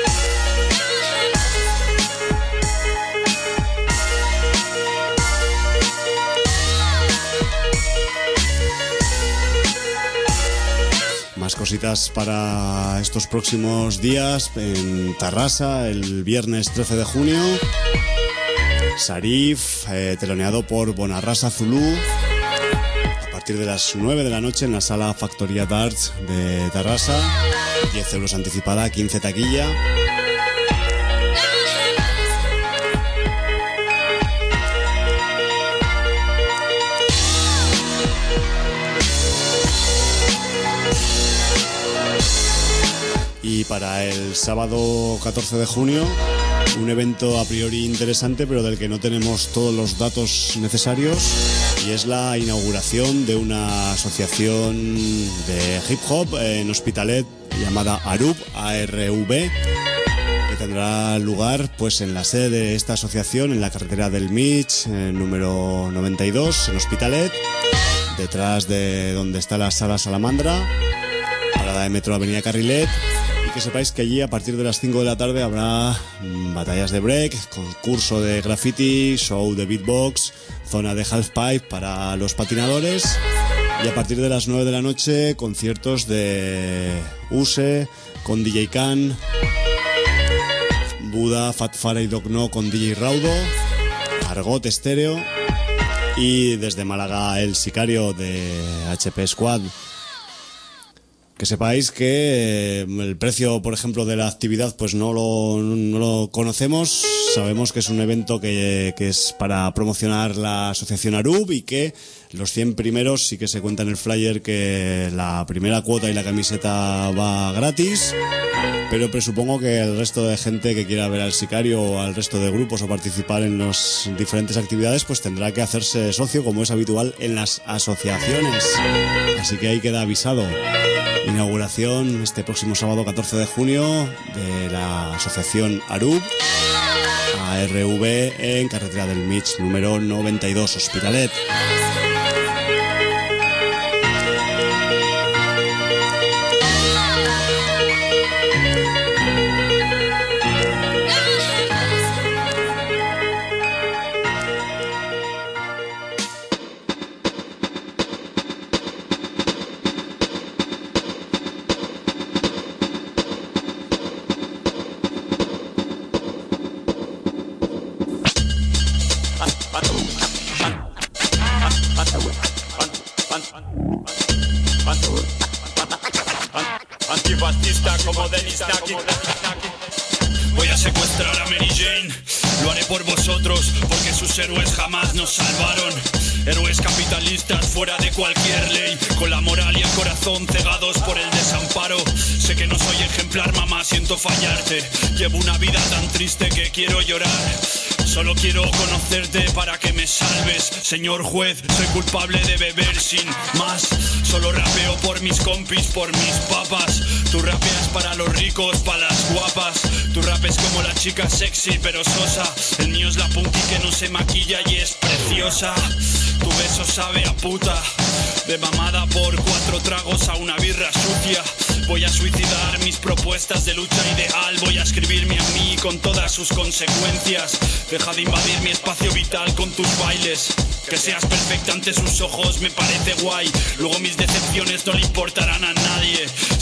Más cositas para estos próximos días en Tarrasa, el viernes trece de junio. Sarif, eh, teloneado por Bonarrasa Zulu, a partir de las nueve de la noche en la sala Factoría d'Arts de Tarrasa. diez euros anticipada, quince taquilla. Y para el sábado catorce de junio, un evento a priori interesante, pero del que no tenemos todos los datos necesarios, y es la inauguración de una asociación de hip hop en Hospitalet llamada ARUB, A R U B, que tendrá lugar pues en la sede de esta asociación, en la carretera del Mig, eh, número noventa y dos, en Hospitalet, detrás de donde está la sala Salamandra, parada de metro Avenida Carrilet. Que sepáis que allí a partir de las cinco de la tarde habrá mmm, batallas de break, concurso de graffiti, show de beatbox, zona de halfpipe para los patinadores, y a partir de las nueve de la noche conciertos de Use con D J Khan, Buda, Fat Fara y Doc No con D J Raudo, Argot Estéreo, y desde Málaga el Sicario de H P Squad. Que sepáis que el precio, por ejemplo, de la actividad pues no lo, no lo conocemos. Sabemos que es un evento que, que es para promocionar la asociación ARUB, y que los cien primeros sí que se cuenta en el flyer que la primera cuota y la camiseta va gratis, pero presupongo que el resto de gente que quiera ver al Sicario o al resto de grupos o participar en las diferentes actividades pues tendrá que hacerse socio, como es habitual en las asociaciones. Así que ahí queda avisado. Inauguración este próximo sábado catorce de junio de la asociación ARUB, A R U B, en carretera del Mig, número noventa y dos, Hospitalet. Antifascista como Dennis Naki. Voy a secuestrar a Mary Jane. Lo haré por vosotros, porque sus héroes jamás nos salvaron. Héroes capitalistas fuera de cualquier ley, con la moral y el corazón cegados por el desamparo. Sé que no soy ejemplar, mamá, siento fallarte. Llevo una vida tan triste que quiero llorar. Solo quiero conocerte para que me salves. Señor juez, soy culpable de beber sin más. Solo rapeo por mis compis, por mis papas. Tú rapeas para los ricos, para las guapas. Tu rap es como la chica sexy pero sosa. El mío es la punky que no se maquilla y es preciosa. Tu beso sabe a puta, de mamada por cuatro tragos a una birra sucia. Voy a suicidar mis propuestas de lucha ideal. Voy a escribirme a mí con todas sus consecuencias. Deja de invadir mi espacio vital con tus bailes. Que seas perfecta ante sus ojos me parece guay. Luego mis decepciones no le importarán a nadie.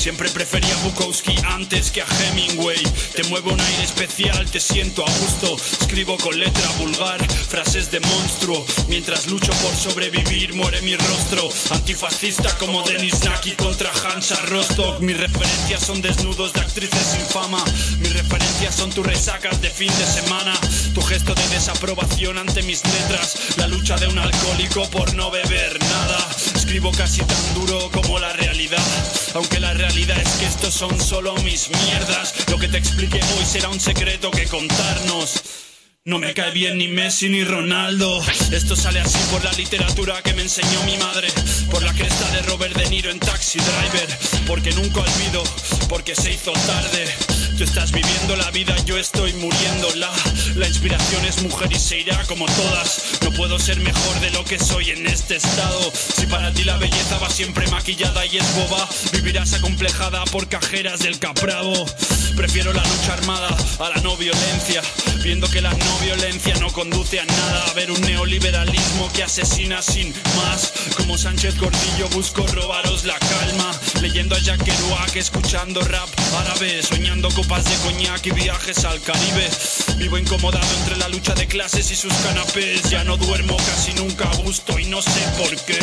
Siempre prefería a Bukowski antes que a Hemingway. Te mueve un aire especial, te siento a gusto. Escribo con letra vulgar, frases de monstruo. Mientras lucho por sobrevivir, muere mi rostro. Antifascista como Denis Naki contra Hansa Rostock. Mis referencias son desnudos de actrices sin fama. Mis referencias son tus resacas de fin de semana. Tu gesto de desaprobación ante mis letras. La lucha de un alcohólico por no beber nada. Escribo casi tan duro como la realidad, aunque la realidad es que estos son solo mis mierdas. Lo que te expliqué hoy será un secreto que contarnos. No me cae bien ni Messi ni Ronaldo. Esto sale así por la literatura que me enseñó mi madre, por la cresta de Robert De Niro en Taxi Driver, porque nunca olvido, porque se hizo tarde. Tú estás viviendo la vida, yo estoy muriéndola. La inspiración es mujer y se irá como todas. No puedo ser mejor de lo que soy en este estado. Si para ti la belleza va siempre maquillada y es boba, vivirás acomplejada por cajeras del Capravo. Prefiero la lucha armada a la no violencia, viendo que la no violencia no conduce a nada. A ver un neoliberalismo que asesina sin más. Como Sánchez Gordillo busco robaros la calma, leyendo a Jack Kerouac, escuchando rap árabe, soñando copas de coñac y viajes al Caribe. Vivo incomodado entre la lucha de clases y sus canapés. Ya no duermo casi nunca a gusto y no sé por qué.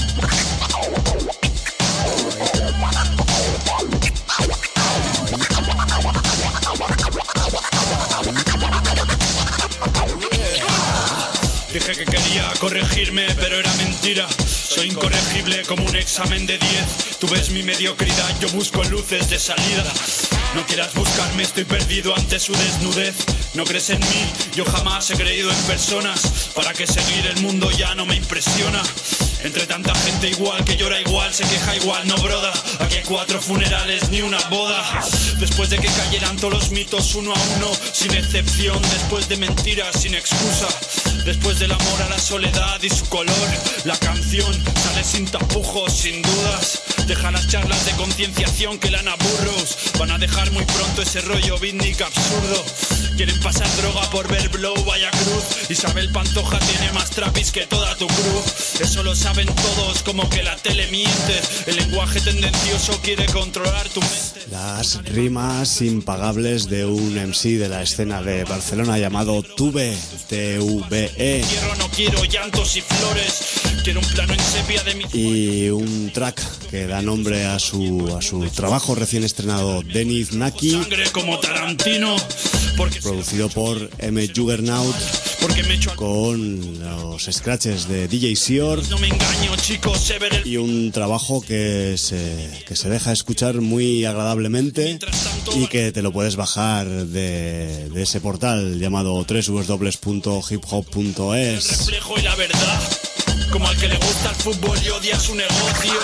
Dije que quería corregirme, pero era mentira. Soy incorregible como un examen de diez. Tú ves mi mediocridad, yo busco luces de salida. No quieras buscarme, estoy perdido ante su desnudez. No crees en mí, yo jamás he creído en personas. Para que seguir el mundo ya no me impresiona. Entre tanta gente igual, que llora igual, se queja igual, no broda. Aquí hay cuatro funerales, ni una boda. Después de que cayeran todos los mitos uno a uno, sin excepción. Después de mentiras, sin excusa. Después del amor a la soledad y su color, la canción sale sin tapujos, sin dudas. Deja las charlas de concienciación que Lana Burrows. Van a dejar muy pronto ese rollo beatnik absurdo. Quieren pasar droga por ver Blow, vaya cruz. Isabel Pantoja tiene más trapis que toda tu cruz. Eso lo saben todos, como que la tele miente. El lenguaje tendencioso quiere controlar tu mente. Las rimas impagables de un M C de la escena de Barcelona llamado Tuve, T V E. Quiero, no quiero llantos y flores. Quiero un plano en sepia de mi... Y un track que da nombre a su, a su trabajo recién estrenado, Denis Naki. Sangre como Tarantino. Porque... producido por M. Juggernaut, porque me echo a... con los scratches de D J Sior. No me engaño, chicos, se ve el... Y un trabajo que se, que se deja escuchar muy agradablemente y que te lo puedes bajar de, de ese portal llamado doble u doble u doble u punto hip hop punto es. El reflejo y la verdad, como al que le gusta el fútbol y odia su negocio.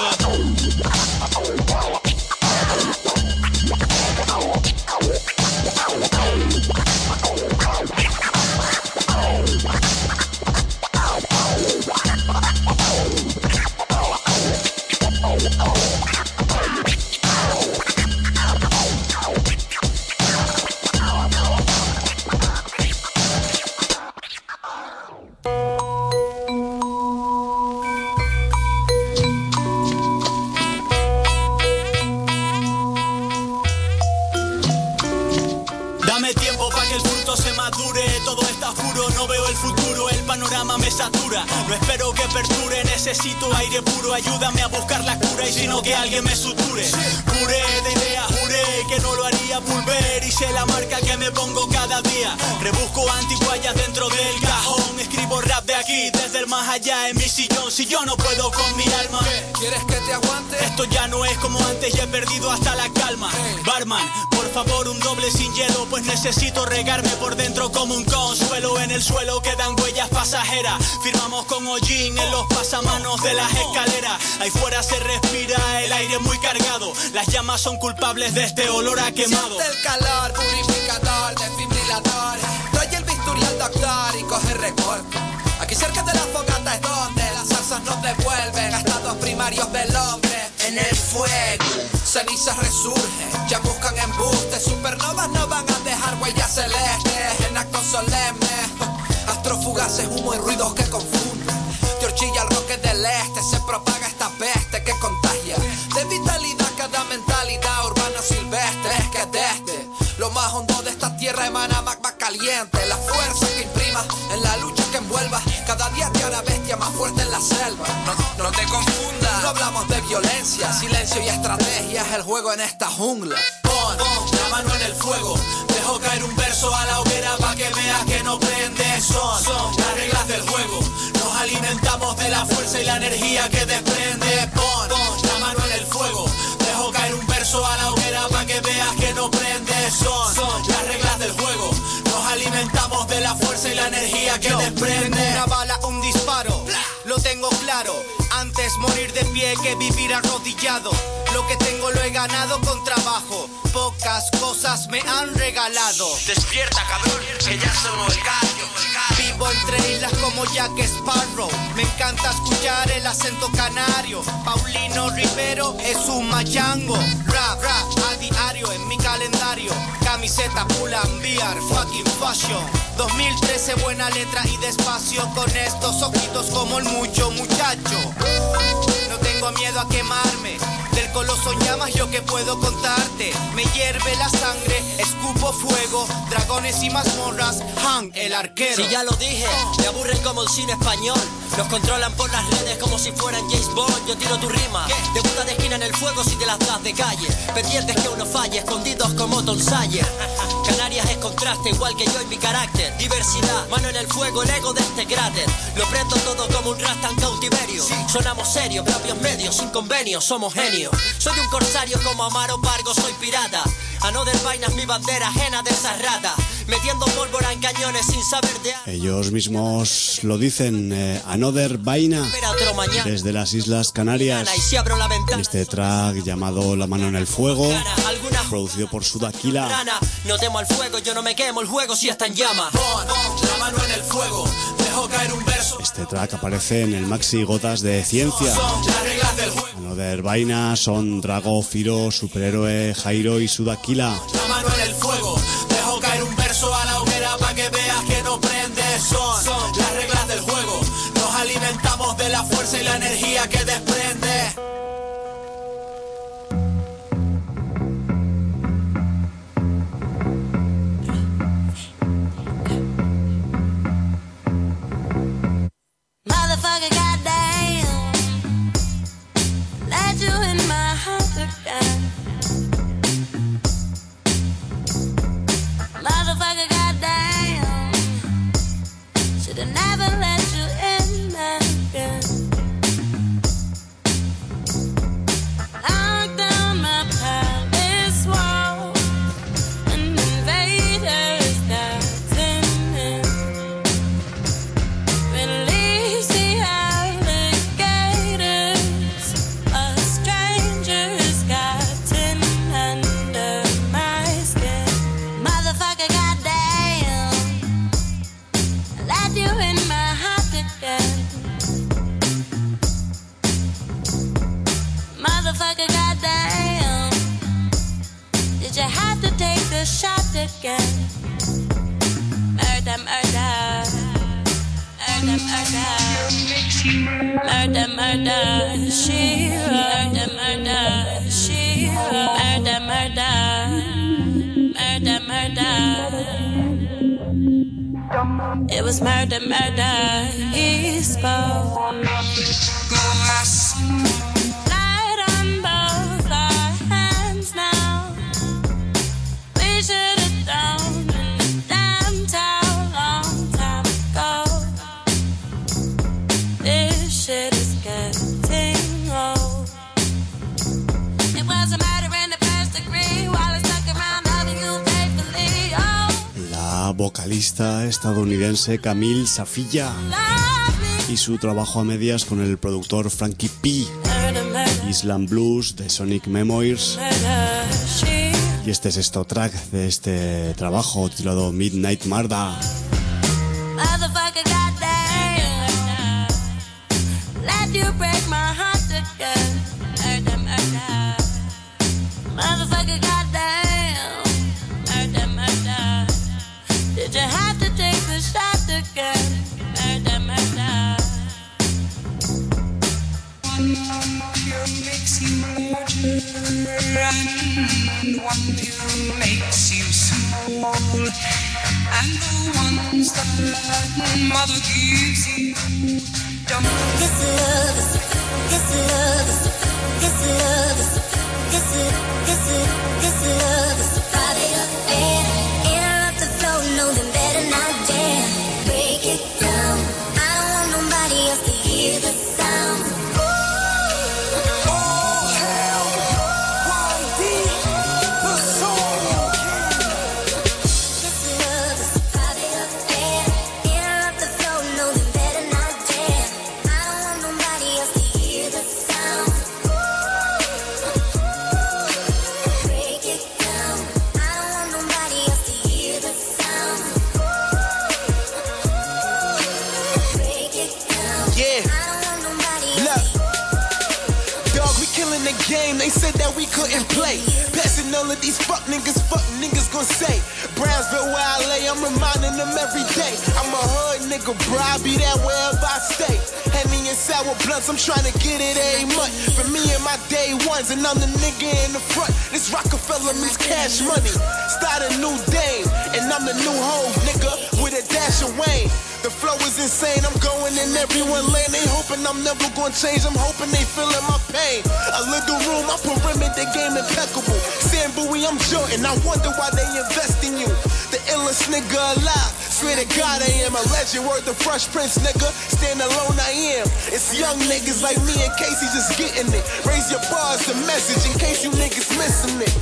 Me satura, no espero que perdure, necesito aire puro, ayúdame a buscar la cura y si no que alguien me suture. Juré de idea, juré que no lo haría volver y sé la marca que me pongo cada día. Rebusco antiguallas dentro del cajón, escribo rap de aquí, desde el más allá en mi sillón. Si yo no puedo con mi alma, ¿quieres que te aguante? Esto ya no es como antes y he perdido hasta la calma. Barman, por favor un doble sin hielo, pues necesito regarme por dentro como un consuelo. En el suelo quedan huellas pasajeras, firmamos con hollín en los pasamanos de las escaleras. Ahí fuera se respira el aire muy cargado, las llamas son culpables de este olor a quemado. Siente el calor, purificador, desfibrilador. Trae el bisturí al doctor y coge recorte. Aquí cerca de la fogata es donde las zarzas nos devuelven a estados primarios del hombre. En el fuego, cenizas resurgen, ya buscan embustes. Supernovas no van a dejar huellas celestes en actos solemnes. Astrofugaces, humo y ruidos que confunden. Te horchilla el roque del este, se propaga esta peste que contagia. De vitalidad cada mentalidad. tierra emana magma caliente. La fuerza que imprima en la lucha que envuelva. Cada día te hará bestia más fuerte en la selva. No, no te confundas, no hablamos de violencia. Silencio y estrategia es el juego en esta jungla. Pon, pon la mano en el fuego. Dejo caer un verso a la hoguera pa' que veas que no prende. Son, son las reglas del juego. Nos alimentamos de la fuerza y la energía que desprende. Pon, pon la mano en el fuego. Dejo caer un verso a la hoguera pa' que veas que no prende. Son, son las reglas del juego. Nos alimentamos de la fuerza y la energía que desprende. Una bala, un disparo, lo tengo claro. Antes morir de pie que vivir arrodillado. Lo que tengo lo he ganado con trabajo. Pocas cosas me han regalado. Despierta, cabrón, que ya somos el gallo. Vivo entre islas como Jack Sparrow. Me encanta escuchar el acento canario. Paulino Rivero es un mayango. Rap, rap, a diario en mi calendario. Camiseta, pull and beer, fucking fashion. dos mil trece, buena letra y despacio. Con estos ojitos como el mucho muchacho. No tengo miedo a quemarme. Del coloso en llamas yo que puedo contarte. Me hierve la sangre, escupo fuego. Dragones y mazmorras, Han, el arquero. Si ya lo dije, me aburren como el cine español. Nos controlan por las redes como si fueran James Bond. Yo tiro tu rima, de puta de esquina en el fuego si te las das de calle. Pendientes que uno falle, escondidos como Tom Sawyer. Canarias es contraste, igual que yo y mi carácter. Diversidad, mano en el fuego, el ego de este cráter. Lo prendo todo como un rasta en cautiverio. Sonamos serios, propios medios, sin convenio, somos genios. Soy un corsario como Amaro Pargo, soy pirata. Another Vaina es mi bandera ajena de esas ratas. Metiendo pólvora en cañones sin saber de... Ellos mismos lo dicen, eh, Another Vaina, desde las Islas Canarias. En este track llamado La Mano en el Fuego, producido por Sudakila. No temo al fuego, yo no me quemo, el juego si está en llama. La mano en el fuego, dejo caer un verso. Este track aparece en el maxi Gotas de Ciencia. Another Vaina son Drago, Firo, Superhéroe, Jairo y Sudakila. La mano en el fuego, dejo caer un verso a la hoguera pa' que veas que no prende. Son, son las reglas del juego. Nos alimentamos de la fuerza y la energía que desprende. Motherfucker, goddamn, let you in my heart again. Motherfucker, goddamn, should've never let you in again. Knock down my palace wall, and invaders got in. Release the alligators, a stranger's got in under my skin. Motherfucker, goddamn, let you in my heart again. Motherfucker, goddamn, did you have to take the shot again? Murder, murder, murder, murder, murder, murder, she, murder, murder, she, murder, murder, murder, murder. It was murder, murder, he spoke. Light on both our hands now. We should have done in the damn town long time ago. This shit is getting old. It was a murder in the first degree while I stuck around loving you faithfully. Oh, La vocalista estadounidense Camille Safilla y su trabajo a medias con el productor Frankie P. Island Blues de Sonic Memoirs. Y este es esto track de este trabajo titulado Midnight Murder. motherfucker, goddamn, let you break my heart again. Murder, murder, motherfucker, goddamn, murder, murder. Did you have to take the shot again? Murder, murder. One more pure mixing murder. and one pill makes you small, and the ones that mother gives you don't. This love is, this love is, this love is, this is, this is, this love is private affair. Interrupt the flow, know them better not dare. Break it down. I don't want nobody else to hear the sound. They said that we couldn't play. Passing all of these fuck niggas, fuck niggas gon' say. Brownsville where I lay, I'm reminding them every day. I'm a hood nigga, bro, I be there wherever I stay. Henny and sour blunts, I'm trying to get it every month. For me and my day ones, and I'm the nigga in the front. This Rockefeller meets Cash Money. Start a new dame, and I'm the new hoe, nigga, with a dash of Wayne. The flow is insane, I'm going in everyone lane. They hoping I'm never gonna change, I'm hoping they feeling my pain. A little room, I perimeter game impeccable. Sam Bowie, I'm Jordan, I wonder why they invest in you. The illest nigga alive, swear to God I am a legend. Word the Fresh Prince, nigga, stand alone I am. It's young niggas like me and Casey just getting it. Raise your bars, the message in case you niggas missing it.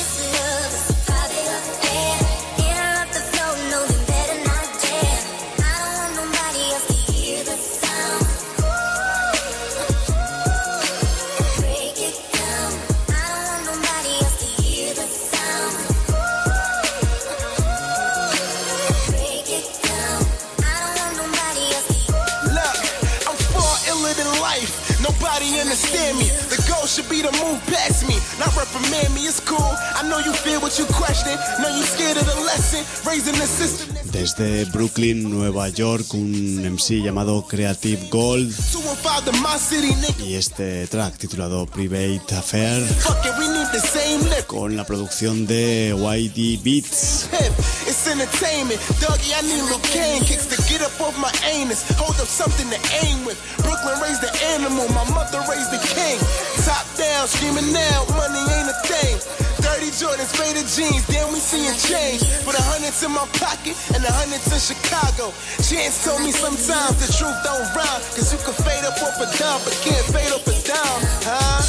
Understand me, the goal should be to move past me, not reprimand me. It's cool, I know you feel what you question, know you scared of the lesson, raising the system. Desde Brooklyn, Nueva York, un M C llamado Creative Gold y este track titulado Private Affair con la producción de Y D Beats. It's entertainment, doggy, I need Lil Kane kicks to get up off my anus, hold up something to aim with. Brooklyn raised the animal, my mother raised the king. Top down, screaming now, money ain't a thing. Dirty Jordans, faded jeans, damn we seeing change. Put a hundreds in my pocket and a hundreds in Chicago. Chance told me sometimes the truth don't rhyme, cause you can fade up off a dime, but can't fade up a dime, huh?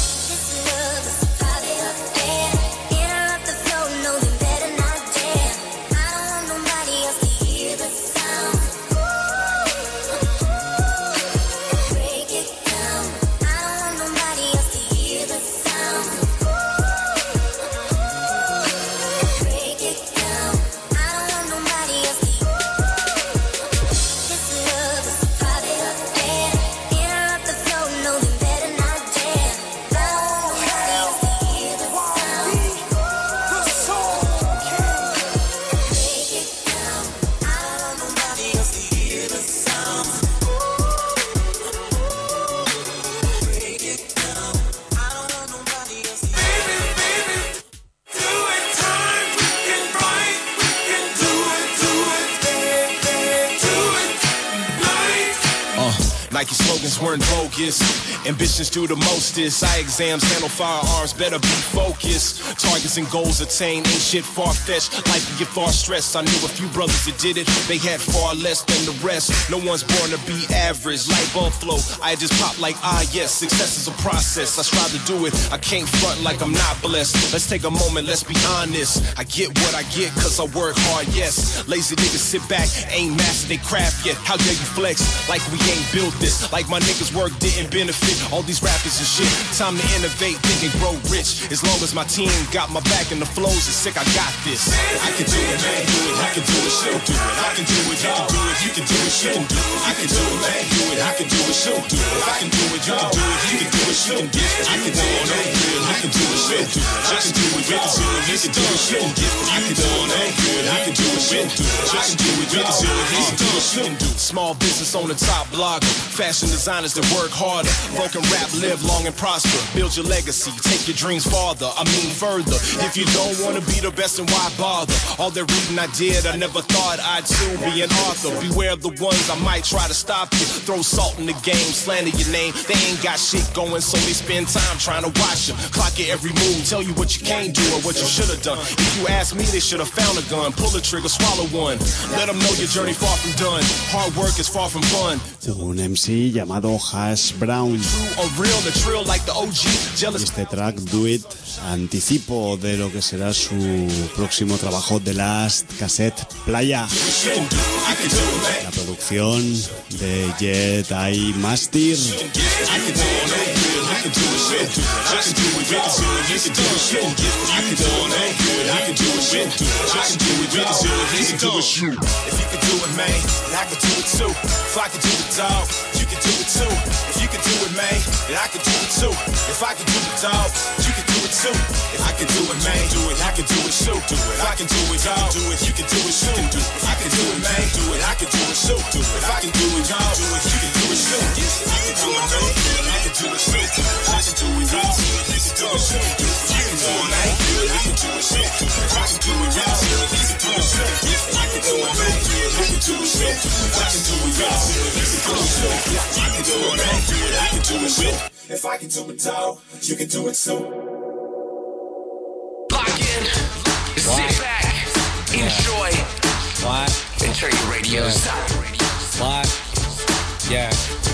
Nike slogans weren't bogus. Ambitions do the mostest. Eye exams handle firearms, better be focused. Targets and goals attained, ain't shit far-fetched. Life can get far stressed. I knew a few brothers that did it. They had far less than the rest. No one's born to be average. Light bulb flow, I just pop like ah yes. Success is a process. I strive to do it. I can't front like I'm not blessed. Let's take a moment, let's be honest. I get what I get cause I work hard, yes. Lazy niggas sit back, ain't master they craft yet. How dare you flex like we ain't built this. Like my niggas work didn't benefit all these rappers and shit. Time to innovate, think and grow rich. As long as my team got my back and the flows is sick, I got this. I can do it, man, do it. I can do it, she'll do it. I can do it, you can do it. You can do it, she'll do it. I can do it, man, do it. I can do it, she'll do it. I can do it, you can do it. You can do it, she'll do it. I can do it, man, do it. I can do it, she'll do it. I can do it, you can do it. You can do it, she'll do it. I can do it, man, do it. I can do it, she'll do it. I can do it, you can do it. You can do it, she'll do it. Small business on the top block. Fashion designers that work harder. Broken rap, live long and prosper. Build your legacy, take your dreams farther. I mean further. If you don't want to be the best, then why bother? All that reading I did, I never thought I'd soon be an author. Beware of the ones I might try to stop you. Throw salt in the game, slander your name. They ain't got shit going, so they spend time trying to watch you. Clock your every move, tell you what you can't do or what you should have done. If you ask me, they should have found a gun. Pull the trigger, swallow one. Let them know your journey far from done. Hard work is far from fun. Un M C llamado Hash Brown. Y este track, Do It, anticipo de lo que será su próximo trabajo, The Last Cassette Playa. La producción de Jet I Master. If you can do it, man, then I can do it too. If I can do it, dog, you can do it too. If you can do it, man, then I can do it too. If I can do it, dog, you can do it too. If I can do it, man, do it, I can do it too. If I can do it, dog, do it, you can do it too. If I can do it, man, do it, I can do it too. If I can do it, dog, do it, you can do it too. You can do it, man, I can do it too. I can do it, dog, you can do it too. You can do it, man, I can do it too. If I can do it, dog, you can do it too. I can do it, man, I can do it too. I can do it, dog, you can do it too. I can do it, man, I can do it too. If I can do it, dog, you can do it too. Lock in, sit back, enjoy. What? And turn your radios up. What? Yeah.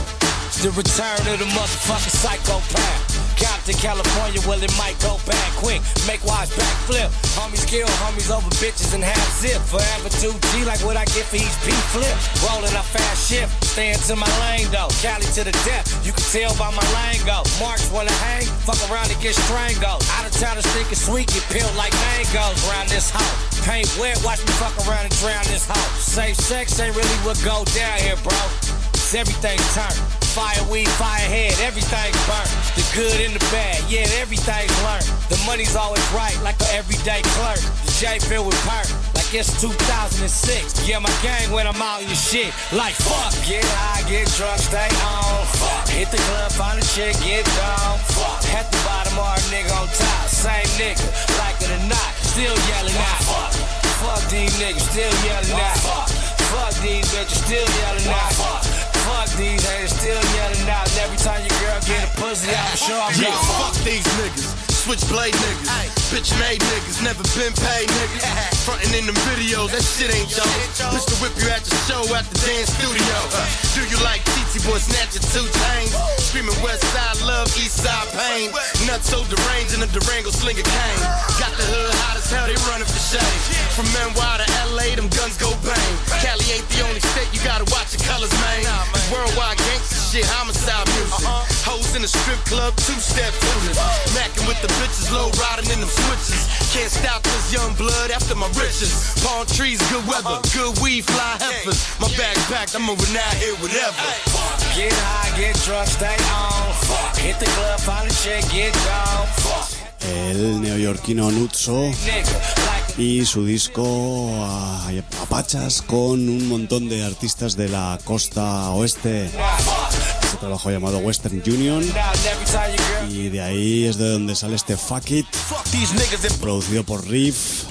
The return of the motherfucking psychopath. Compton, California, well it might go back quick. Make wise backflip. Homies kill homies over bitches and half zip. Forever two G like what I get for each P flip. Rolling a fast shift, staying to my lane though. Cali to the death, you can tell by my lingo. Marks wanna hang, fuck around and get strangled. Out of towners thinking sweet, get peeled like mangoes. Around this house, paint wet, watch me fuck around and drown this house. Safe sex ain't really what go down here, bro. It's everything's turned. Fire weed, fire head, everything's burnt. The good and the bad, yeah, everything's learned. The money's always right, like an everyday clerk. The J filled with perk, like it's two thousand six. Yeah, my gang when I'm out in your shit. Like fuck, get high, get drunk, stay on. Fuck, hit the club, find a chick, get down. Fuck, at the bottom, or a nigga on top. Same nigga, like it or not, still yelling out. Fuck, fuck these niggas, still yelling out. Fuck, fuck these bitches, still yelling out. Fuck. Fuck these haters, still yelling out. And every time your girl get a pussy, I'm sure I'm yeah, gonna fuck these niggas, switchblade niggas, ay. Bitch made niggas, never been paid niggas. Frontin' in them videos, that shit ain't y'all. Pistol whip you at the show at the dance studio. Uh, do you like T T boy snatching two chains? Screaming West Side love, East Side pain. Nuts so deranged in a Durango slinging cane. Got the hood hot as hell, they running for shade. From N Y to L A, them guns go bang. Cali ain't the only state, you gotta watch your colors, man. Worldwide gangsta shit, homicide music. Uh-huh. Hoes in the strip club, two-step shooters. Mackin' with the bitches, low riding in them switches. Can't stop this young blood after my riches. Palm trees, good weather, uh-huh. Good weed, fly heifers. My bag packed, I'm moving out here, whatever. Get high, get drunk, stay on. Fuck. Hit the club, find a chick, get down. Fuck. El neoyorquino Nutso y su disco Apachas con un montón de artistas de la costa oeste. Este trabajo llamado Western Union, y de ahí es de donde sale este Fuck It, producido por Riff,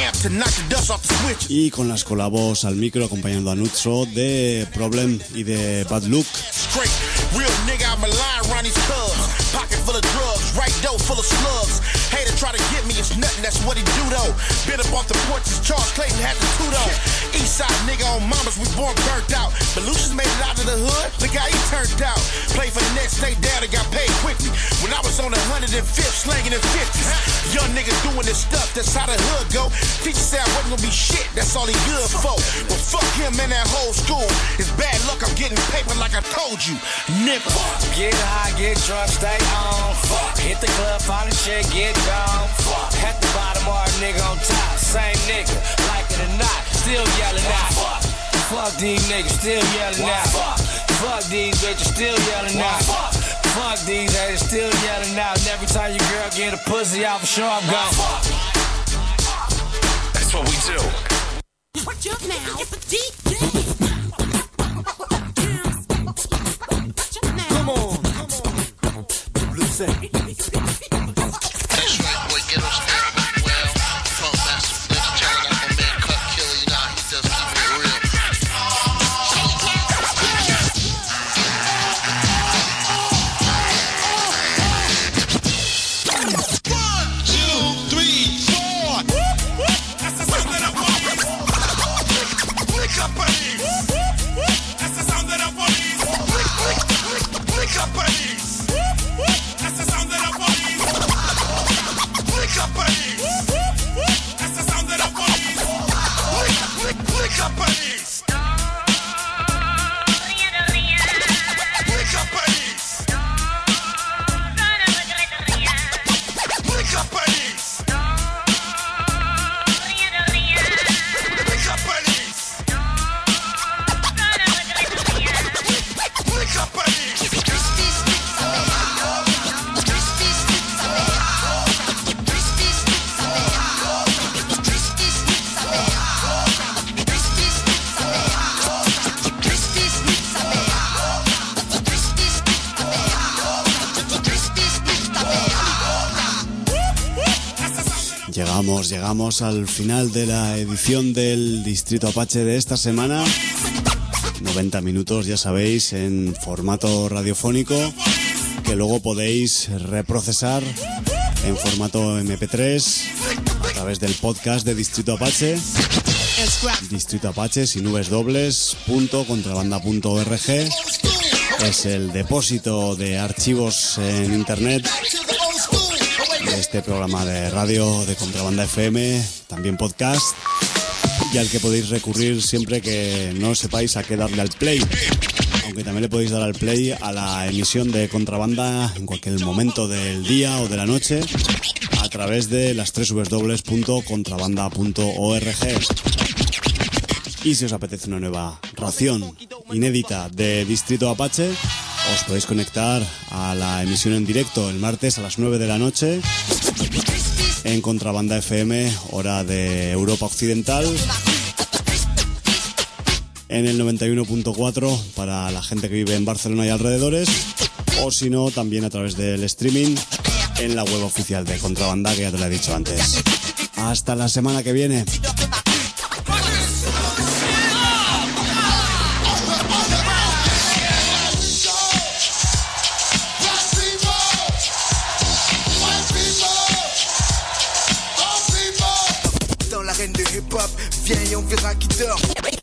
y con las colabos al micro acompañando a Nutso de Problem y de Bad Luck. Real nigga, I'm a line around these cubs. Pocket full of drugs, right dough full of slugs. Hater try to get me, it's nothing, that's what he do though. Been up off the porches, Charles Clayton had the two though. Eastside nigga on mamas, we born burnt out. But Lucius made it out of the hood, look how he turned out. Played for the next state down and got paid quickly. When I was on the one hundred fifth, slanging in fifties. Young nigga doing this stuff, that's how the hood go. Teacher said I wasn't gonna be shit, that's all he good for. But fuck him in that whole school. It's bad luck, I'm getting paper like I told you. Nigga. Get high, get drunk, stay on. Fuck. Hit the club, find a chick, get down. Fuck. At the bottom or a nigga on top. Same nigga, like it or not, still yelling out. Fuck. Fuck these niggas, still yelling out. Fuck. Fuck these bitches, still yelling out. Fuck. Fuck these haters, still yelling out. And every time your girl get a pussy out, for sure I'm gone. That's what we do. What you now? It's a deep llegamos, llegamos al final de la edición del Distrito Apache de esta semana. noventa minutos, ya sabéis, en formato radiofónico, que luego podéis reprocesar en formato eme pe tres a través del podcast de Distrito Apache. Distrito Apache sin nubes dobles punto contrabanda punto org es el depósito de archivos en internet de este programa de radio de Contrabanda F M, también podcast, y al que podéis recurrir siempre que no sepáis a qué darle al play, aunque también le podéis dar al play a la emisión de Contrabanda en cualquier momento del día o de la noche a través de las doble u doble u doble u punto contrabanda punto org. Y si os apetece una nueva ración inédita de Distrito Apache, os podéis conectar a la emisión en directo el martes a las nueve de la noche en Contrabanda F M, hora de Europa Occidental, en el noventa y uno punto cuatro para la gente que vive en Barcelona y alrededores, o si no, también a través del streaming en la web oficial de Contrabanda, que ya te lo he dicho antes. Hasta la semana que viene. Viens et on verra qui dort.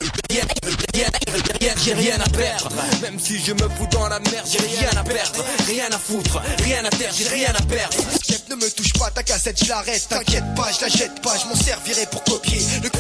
J'ai rien à perdre. Même si je me fous dans la merde, j'ai rien à perdre. Rien à foutre, rien à terre, j'ai rien à perdre. Chef, ne me touche pas, ta cassette, je l'arrête. T'inquiète pas, je la jette pas, je m'en servirai pour copier. Le